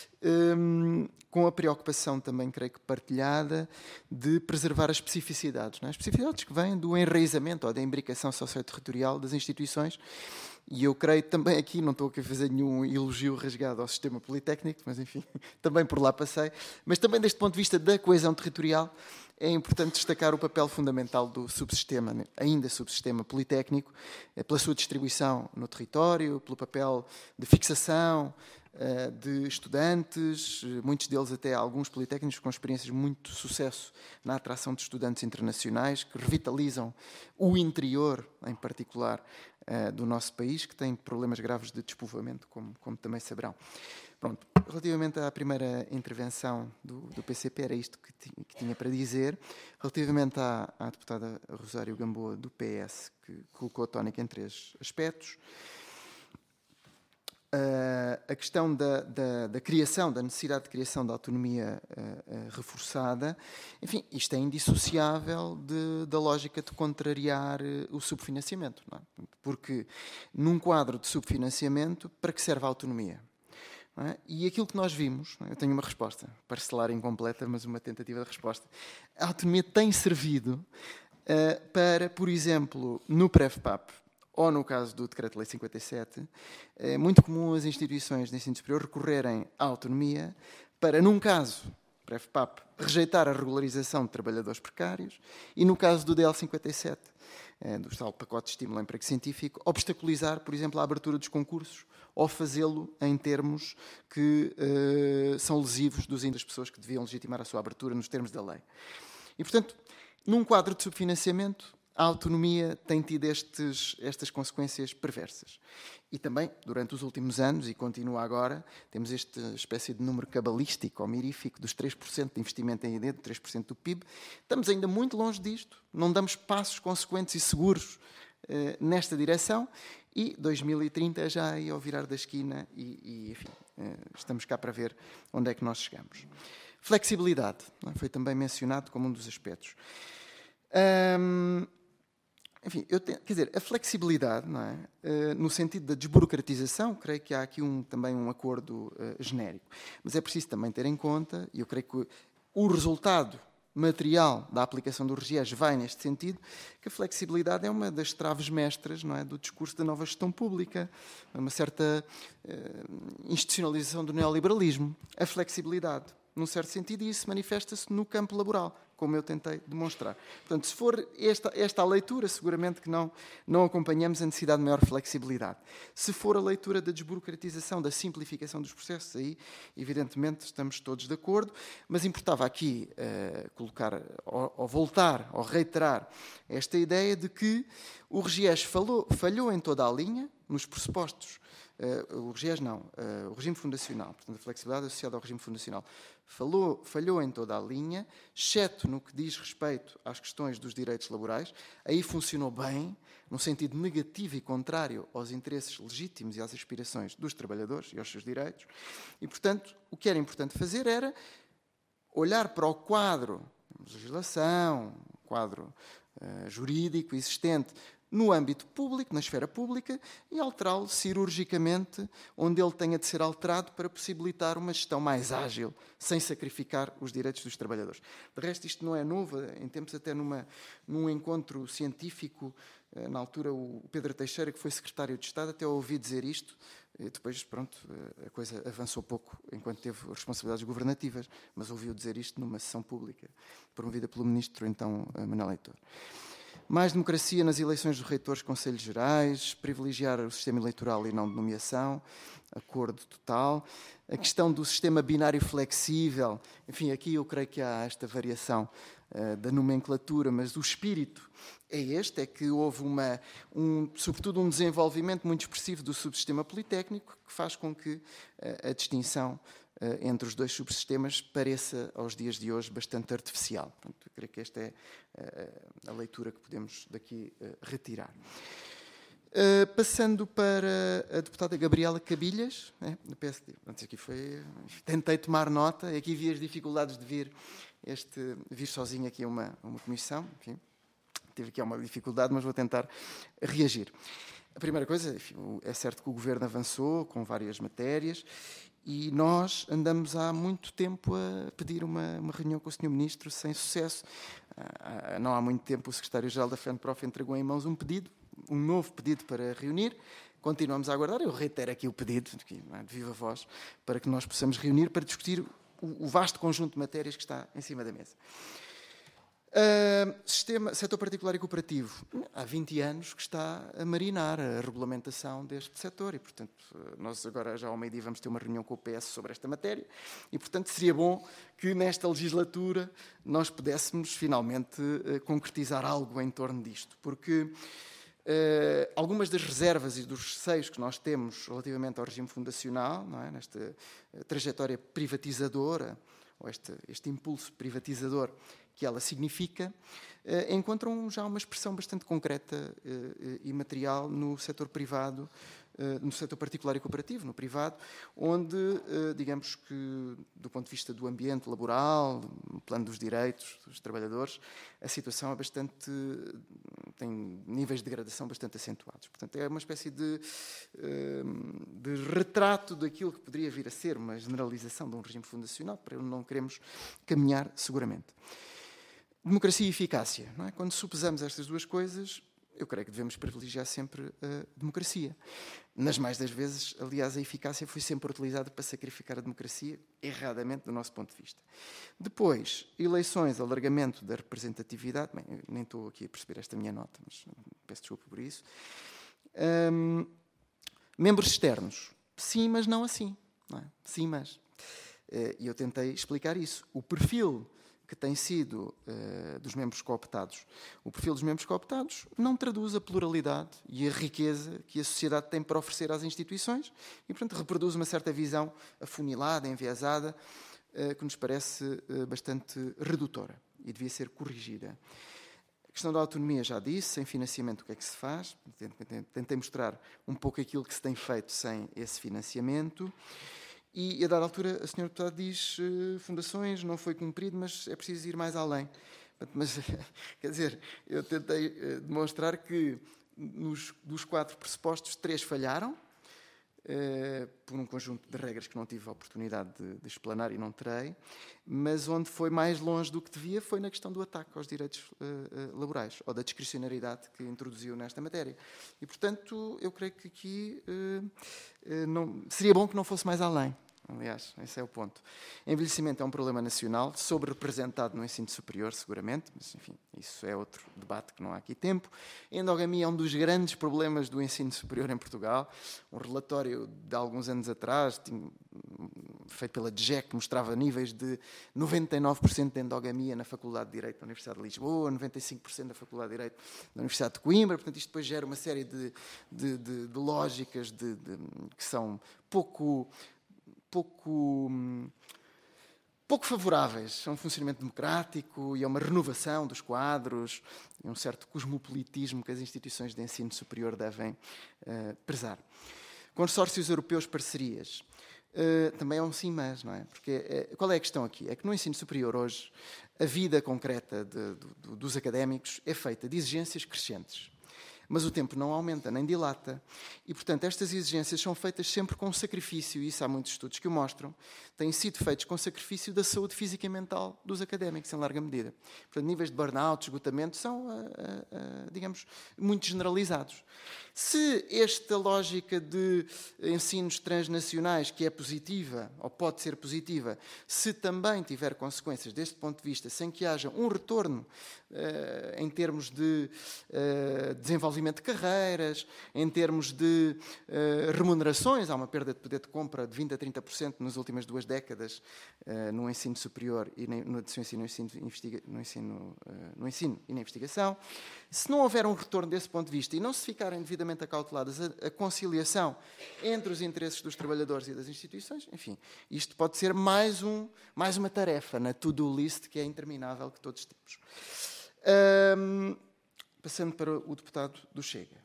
S3: um, com a preocupação também, creio que partilhada, de preservar as especificidades, não é? As especificidades que vêm do enraizamento ou da imbricação socio-territorial das instituições. E eu creio também aqui, não estou aqui a fazer nenhum elogio rasgado ao sistema politécnico, mas enfim, também por lá passei, mas também deste ponto de vista da coesão territorial, é importante destacar o papel fundamental do subsistema, ainda subsistema politécnico, pela sua distribuição no território, pelo papel de fixação de estudantes, muitos deles até alguns politécnicos com experiências de muito sucesso na atração de estudantes internacionais, que revitalizam o interior, em particular, do nosso país, que tem problemas graves de despovoamento, como, como também saberão. Pronto, relativamente à primeira intervenção do, do P C P, era isto que, ti, que tinha para dizer. Relativamente à, à deputada Rosário Gamboa, do P S, que colocou a tónica em três aspectos. Uh, a questão da, da, da criação, da necessidade de criação da autonomia uh, uh, reforçada, enfim, isto é indissociável de, da lógica de contrariar uh, o subfinanciamento, não é? Porque num quadro de subfinanciamento, para que serve a autonomia? Não é? E aquilo que nós vimos, não é? Eu tenho uma resposta, parcelar incompleta, mas uma tentativa de resposta. A autonomia tem servido uh, para, por exemplo, no PREVPAP, ou no caso do Decreto-Lei cinquenta e sete, é muito comum as instituições de ensino superior recorrerem à autonomia para, num caso, PREVPAP, rejeitar a regularização de trabalhadores precários e, no caso do D L cinquenta e sete, do tal pacote de estímulo ao emprego científico, obstaculizar, por exemplo, a abertura dos concursos ou fazê-lo em termos que uh, são lesivos dos das pessoas que deviam legitimar a sua abertura nos termos da lei. E, portanto, num quadro de subfinanciamento, a autonomia tem tido estes, estas consequências perversas. E também, durante os últimos anos, e continua agora, temos esta espécie de número cabalístico ou mirífico dos três por cento de investimento em I D, de três por cento do P I B. Estamos ainda muito longe disto, não damos passos consequentes e seguros eh, nesta direção, e dois mil e trinta é já aí ao virar da esquina e, e enfim, eh, estamos cá para ver onde é que nós chegamos. Flexibilidade, não é? Foi também mencionado como um dos aspectos. Hum, Enfim, eu tenho, quer dizer, a flexibilidade, não é? Uh, no sentido da desburocratização, creio que há aqui um, também um acordo uh, genérico. Mas é preciso também ter em conta, e eu creio que o resultado material da aplicação do RGES vai neste sentido, que a flexibilidade é uma das traves mestras, não é, do discurso da nova gestão pública, uma certa uh, institucionalização do neoliberalismo. A flexibilidade, num certo sentido, e isso manifesta-se no campo laboral, como eu tentei demonstrar. Portanto, se for esta, esta a leitura, seguramente que não, não acompanhamos a necessidade de maior flexibilidade. Se for a leitura da desburocratização, da simplificação dos processos, aí, evidentemente, estamos todos de acordo, mas importava aqui uh, colocar, ou, ou voltar, ou reiterar esta ideia de que o RGES falou, falhou em toda a linha, nos pressupostos. Uh, o RGES não, uh, o regime fundacional, portanto, a flexibilidade associada ao regime fundacional, falou, falhou em toda a linha, exceto no que diz respeito às questões dos direitos laborais. Aí funcionou bem, no sentido negativo e contrário aos interesses legítimos e às aspirações dos trabalhadores e aos seus direitos. E, portanto, o que era importante fazer era olhar para o quadro de legislação, quadro uh, jurídico existente, no âmbito público, na esfera pública, e alterá-lo cirurgicamente onde ele tenha de ser alterado para possibilitar uma gestão mais ágil, sem sacrificar os direitos dos trabalhadores. De resto, isto não é novo. Em tempos, até numa, num encontro científico, na altura, o Pedro Teixeira, que foi secretário de Estado, até ouvi dizer isto. E depois, pronto, a coisa avançou pouco enquanto teve responsabilidades governativas, mas ouviu dizer isto numa sessão pública, promovida pelo ministro, então, Manuel Leitor. Mais democracia nas eleições dos reitores, conselhos gerais, privilegiar o sistema eleitoral e não de nomeação, acordo total. A questão do sistema binário flexível, enfim, aqui eu creio que há esta variação uh, da nomenclatura, mas o espírito é este, é que houve, uma, um, sobretudo, um desenvolvimento muito expressivo do subsistema politécnico, que faz com que uh, a distinção uh, entre os dois subsistemas pareça, aos dias de hoje, bastante artificial. Portanto, eu creio que esta é uh, a leitura que podemos daqui uh, retirar. Uh, passando para a deputada Gabriela Cabilhas, né, do P S D. Antes aqui foi, tentei tomar nota, e aqui vi as dificuldades de vir, este, vir sozinho aqui a uma, a uma comissão. Enfim, tive aqui uma dificuldade, mas vou tentar reagir. A primeira coisa, enfim, é certo que o Governo avançou com várias matérias e nós andamos há muito tempo a pedir uma, uma reunião com o senhor Ministro sem sucesso. Ah, não há muito tempo o Secretário-Geral da FENPROF entregou em mãos um pedido, um novo pedido para reunir. Continuamos a aguardar. Eu reitero aqui o pedido, de viva voz, para que nós possamos reunir para discutir o, o vasto conjunto de matérias que está em cima da mesa. Uh, sistema, setor particular e cooperativo. Há vinte anos que está a marinar a regulamentação deste setor e, portanto, nós agora já ao meio-dia vamos ter uma reunião com o P S sobre esta matéria e, portanto, seria bom que nesta legislatura nós pudéssemos finalmente uh, concretizar algo em torno disto, porque uh, algumas das reservas e dos receios que nós temos relativamente ao regime fundacional, não é, nesta uh, trajetória privatizadora, ou este, este impulso privatizador que ela significa, eh, encontram já uma expressão bastante concreta eh, e material no setor privado, eh, no setor particular e cooperativo, no privado, onde, eh, digamos que, do ponto de vista do ambiente laboral, no plano dos direitos dos trabalhadores, a situação é bastante, tem níveis de degradação bastante acentuados. Portanto, é uma espécie de, eh, de retrato daquilo que poderia vir a ser uma generalização de um regime fundacional, para onde não queremos caminhar seguramente. Democracia e eficácia. Não é? Quando supesamos estas duas coisas, eu creio que devemos privilegiar sempre a democracia. Nas mais das vezes, aliás, a eficácia foi sempre utilizada para sacrificar a democracia, erradamente, do nosso ponto de vista. Depois, eleições, alargamento da representatividade. Bem, eu nem estou aqui a perceber esta minha nota, mas peço desculpa por isso. Hum, membros externos. sim, mas não assim. Não é? Sim, mas. E eu tentei explicar isso. O perfil que tem sido uh, dos membros cooptados, o perfil dos membros cooptados não traduz a pluralidade e a riqueza que a sociedade tem para oferecer às instituições e, portanto, reproduz uma certa visão afunilada, enviesada, uh, que nos parece uh, bastante redutora e devia ser corrigida. A questão da autonomia já disse, sem financiamento o que é que se faz? Tentei mostrar um pouco aquilo que se tem feito sem esse financiamento. E, a dada altura, a senhora deputada diz uh, fundações, não foi cumprido, mas é preciso ir mais além. Mas, quer dizer, eu tentei uh, demonstrar que nos, dos quatro pressupostos, três falharam, uh, por um conjunto de regras que não tive a oportunidade de, de explanar e não terei, mas onde foi mais longe do que devia foi na questão do ataque aos direitos uh, uh, laborais, ou da discricionariedade que introduziu nesta matéria. E, portanto, eu creio que aqui uh, uh, não, seria bom que não fosse mais além. Aliás, esse é o ponto. Envelhecimento é um problema nacional, sobre-representado no ensino superior, seguramente, mas, enfim, isso é outro debate que não há aqui tempo. Endogamia é um dos grandes problemas do ensino superior em Portugal. Um relatório de alguns anos atrás, feito pela D G E C, mostrava níveis de noventa e nove por cento de endogamia na Faculdade de Direito da Universidade de Lisboa, noventa e cinco por cento da Faculdade de Direito da Universidade de Coimbra. Portanto, isto depois gera uma série de, de, de, de lógicas de, de, que são pouco... pouco, pouco favoráveis a um funcionamento democrático e a uma renovação dos quadros e um certo cosmopolitismo que as instituições de ensino superior devem uh, prezar. Consórcios europeus, parcerias. Uh, também é um sim, mas, não é? Porque uh, qual é a questão aqui? É que no ensino superior hoje a vida concreta de, de, dos académicos é feita de exigências crescentes. Mas o tempo não aumenta, nem dilata. E, portanto, estas exigências são feitas sempre com sacrifício, e isso há muitos estudos que o mostram, têm sido feitos com sacrifício da saúde física e mental dos académicos, em larga medida. Portanto, níveis de burnout, esgotamento, são, uh, uh, uh, digamos, muito generalizados. Se esta lógica de ensinos transnacionais, que é positiva, ou pode ser positiva, se também tiver consequências deste ponto de vista, sem que haja um retorno uh, em termos de uh, desenvolvimento de carreiras, em termos de uh, remunerações, há uma perda de poder de compra de vinte a trinta por cento nas últimas duas décadas uh, no ensino superior e no ensino, investiga, no, ensino, uh, no ensino e na investigação. Se não houver um retorno desse ponto de vista e não se ficarem devidamente acauteladas a, a conciliação entre os interesses dos trabalhadores e das instituições, enfim, isto pode ser mais, um, mais uma tarefa na to-do list que é interminável que todos temos. Um, Passando para o deputado do Chega.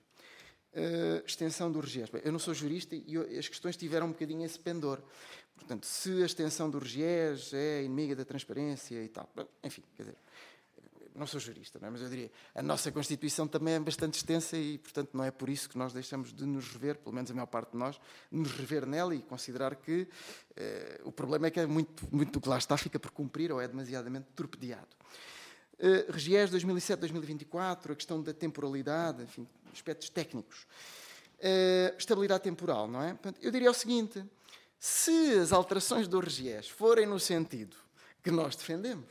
S3: Uh, extensão do RGES. Bem, eu não sou jurista e eu, as questões tiveram um bocadinho esse pendor. Portanto, se a extensão do RGES é inimiga da transparência e tal. Enfim, quer dizer, não sou jurista, não é? Mas eu diria, a nossa Constituição também é bastante extensa e, portanto, não é por isso que nós deixamos de nos rever, pelo menos a maior parte de nós, nos rever nela e considerar que uh, o problema é que é muito, muito do que lá está fica por cumprir ou é demasiadamente torpedeado. Uh, RGES dois mil e sete a dois mil e vinte e quatro, a questão da temporalidade, enfim, aspectos técnicos. Uh, estabilidade temporal, não é? Portanto, eu diria o seguinte, se as alterações do RGES forem no sentido que nós defendemos,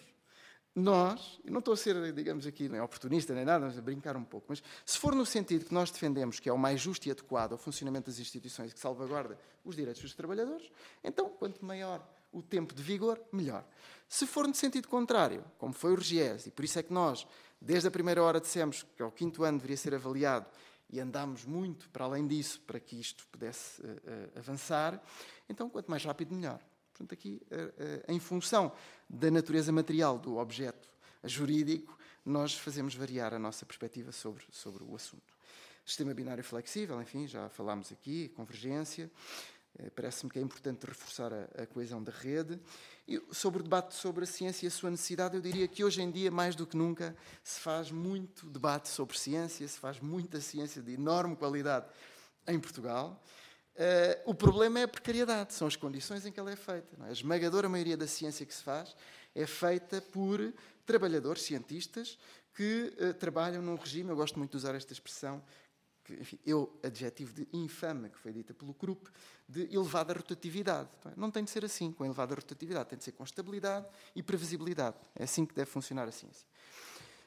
S3: nós, e não estou a ser, digamos aqui, nem oportunista nem nada, mas a brincar um pouco, mas se for no sentido que nós defendemos, que é o mais justo e adequado ao funcionamento das instituições que salvaguarda os direitos dos trabalhadores, então, quanto maior o tempo de vigor, melhor. Se for no sentido contrário, como foi o RGES, e por isso é que nós, desde a primeira hora, dissemos que ao quinto ano deveria ser avaliado e andámos muito para além disso para que isto pudesse uh, uh, avançar, então, quanto mais rápido, melhor. Portanto, aqui, uh, uh, em função da natureza material do objeto jurídico, nós fazemos variar a nossa perspectiva sobre, sobre o assunto. Sistema binário flexível, enfim, já falámos aqui, convergência. Parece-me que é importante reforçar a, a coesão da rede. E sobre o debate sobre a ciência e a sua necessidade, eu diria que hoje em dia, mais do que nunca, se faz muito debate sobre ciência, se faz muita ciência de enorme qualidade em Portugal. Uh, o problema é a precariedade, são as condições em que ela é feita. Não é? A esmagadora maioria da ciência que se faz é feita por trabalhadores, cientistas, que uh, trabalham num regime, eu gosto muito de usar esta expressão, que, enfim, eu, adjetivo de infame, que foi dita pelo Krupp, de elevada rotatividade. Não tem de ser assim, com elevada rotatividade, tem de ser com estabilidade e previsibilidade. É assim que deve funcionar a ciência.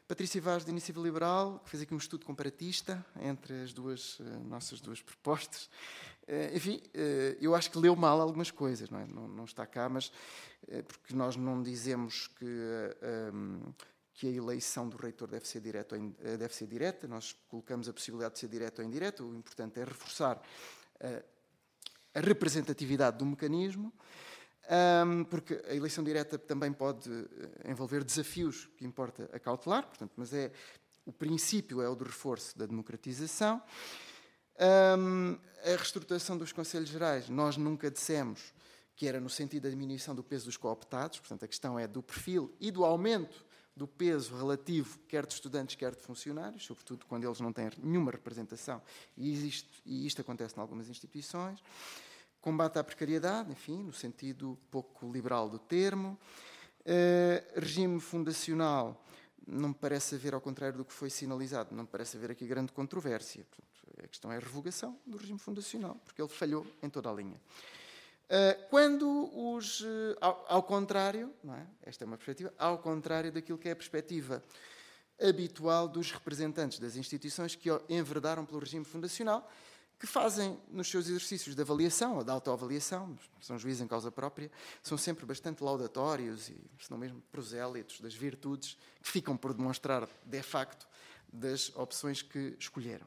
S3: Patrícia Vaz, da Iniciativa Liberal, que fez aqui um estudo comparatista entre as duas, uh, nossas duas propostas. Uh, enfim, uh, eu acho que leu mal algumas coisas, não é? Não, não está cá, mas uh, porque nós não dizemos que, uh, um, que a eleição do reitor deve ser, direta, ou in, uh, deve ser direta, nós colocamos a possibilidade de ser direta ou indireta, o importante é reforçar uh, a representatividade do mecanismo, um, porque a eleição direta também pode envolver desafios que importa acautelar, portanto, mas é, o princípio é o do reforço da democratização. Um, a reestruturação dos Conselhos Gerais, nós nunca dissemos que era no sentido da diminuição do peso dos cooptados, portanto, a questão é do perfil e do aumento do peso relativo, quer de estudantes, quer de funcionários, sobretudo quando eles não têm nenhuma representação, e, existe, e isto acontece em algumas instituições. Combate à precariedade, enfim, no sentido pouco liberal do termo. Uh, regime fundacional, não me parece haver, ao contrário do que foi sinalizado, não me parece haver aqui grande controvérsia. Portanto, a questão é a revogação do regime fundacional, porque ele falhou em toda a linha. Uh, quando os... Uh, ao, ao contrário, não é? Esta é uma perspectiva, ao contrário daquilo que é a perspectiva habitual dos representantes das instituições que enverdaram pelo regime fundacional, que fazem nos seus exercícios de avaliação ou de autoavaliação, são juízes em causa própria, são sempre bastante laudatórios e, se não mesmo, prosélitos das virtudes que ficam por demonstrar, de facto, das opções que escolheram.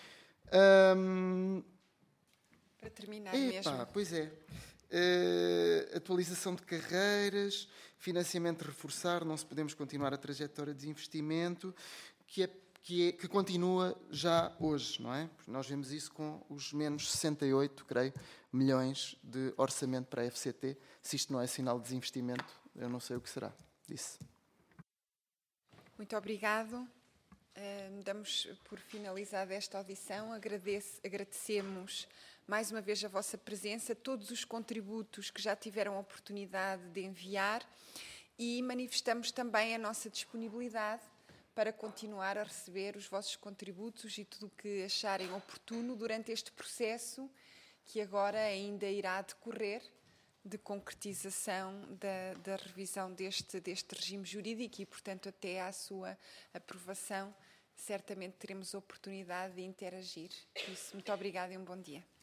S3: Hum,
S1: Para terminar
S3: epa,
S1: mesmo.
S3: Pois é. Uh, atualização de carreiras, financiamento reforçar, não se podemos continuar a trajetória de desinvestimento, que é Que, é, que continua já hoje, não é? Nós vemos isso com os menos sessenta e oito, creio, milhões de orçamento para a F C T. Se isto não é sinal de desinvestimento, eu não sei o que será. Disse.
S1: Muito obrigado. Uh, damos por finalizada esta audição. Agradeço, agradecemos mais uma vez a vossa presença, todos os contributos que já tiveram a oportunidade de enviar e manifestamos também a nossa disponibilidade para continuar a receber os vossos contributos e tudo o que acharem oportuno durante este processo que agora ainda irá decorrer de concretização da, da revisão deste, deste regime jurídico e, portanto, até à sua aprovação, certamente teremos a oportunidade de interagir. Por isso, muito obrigada e um bom dia.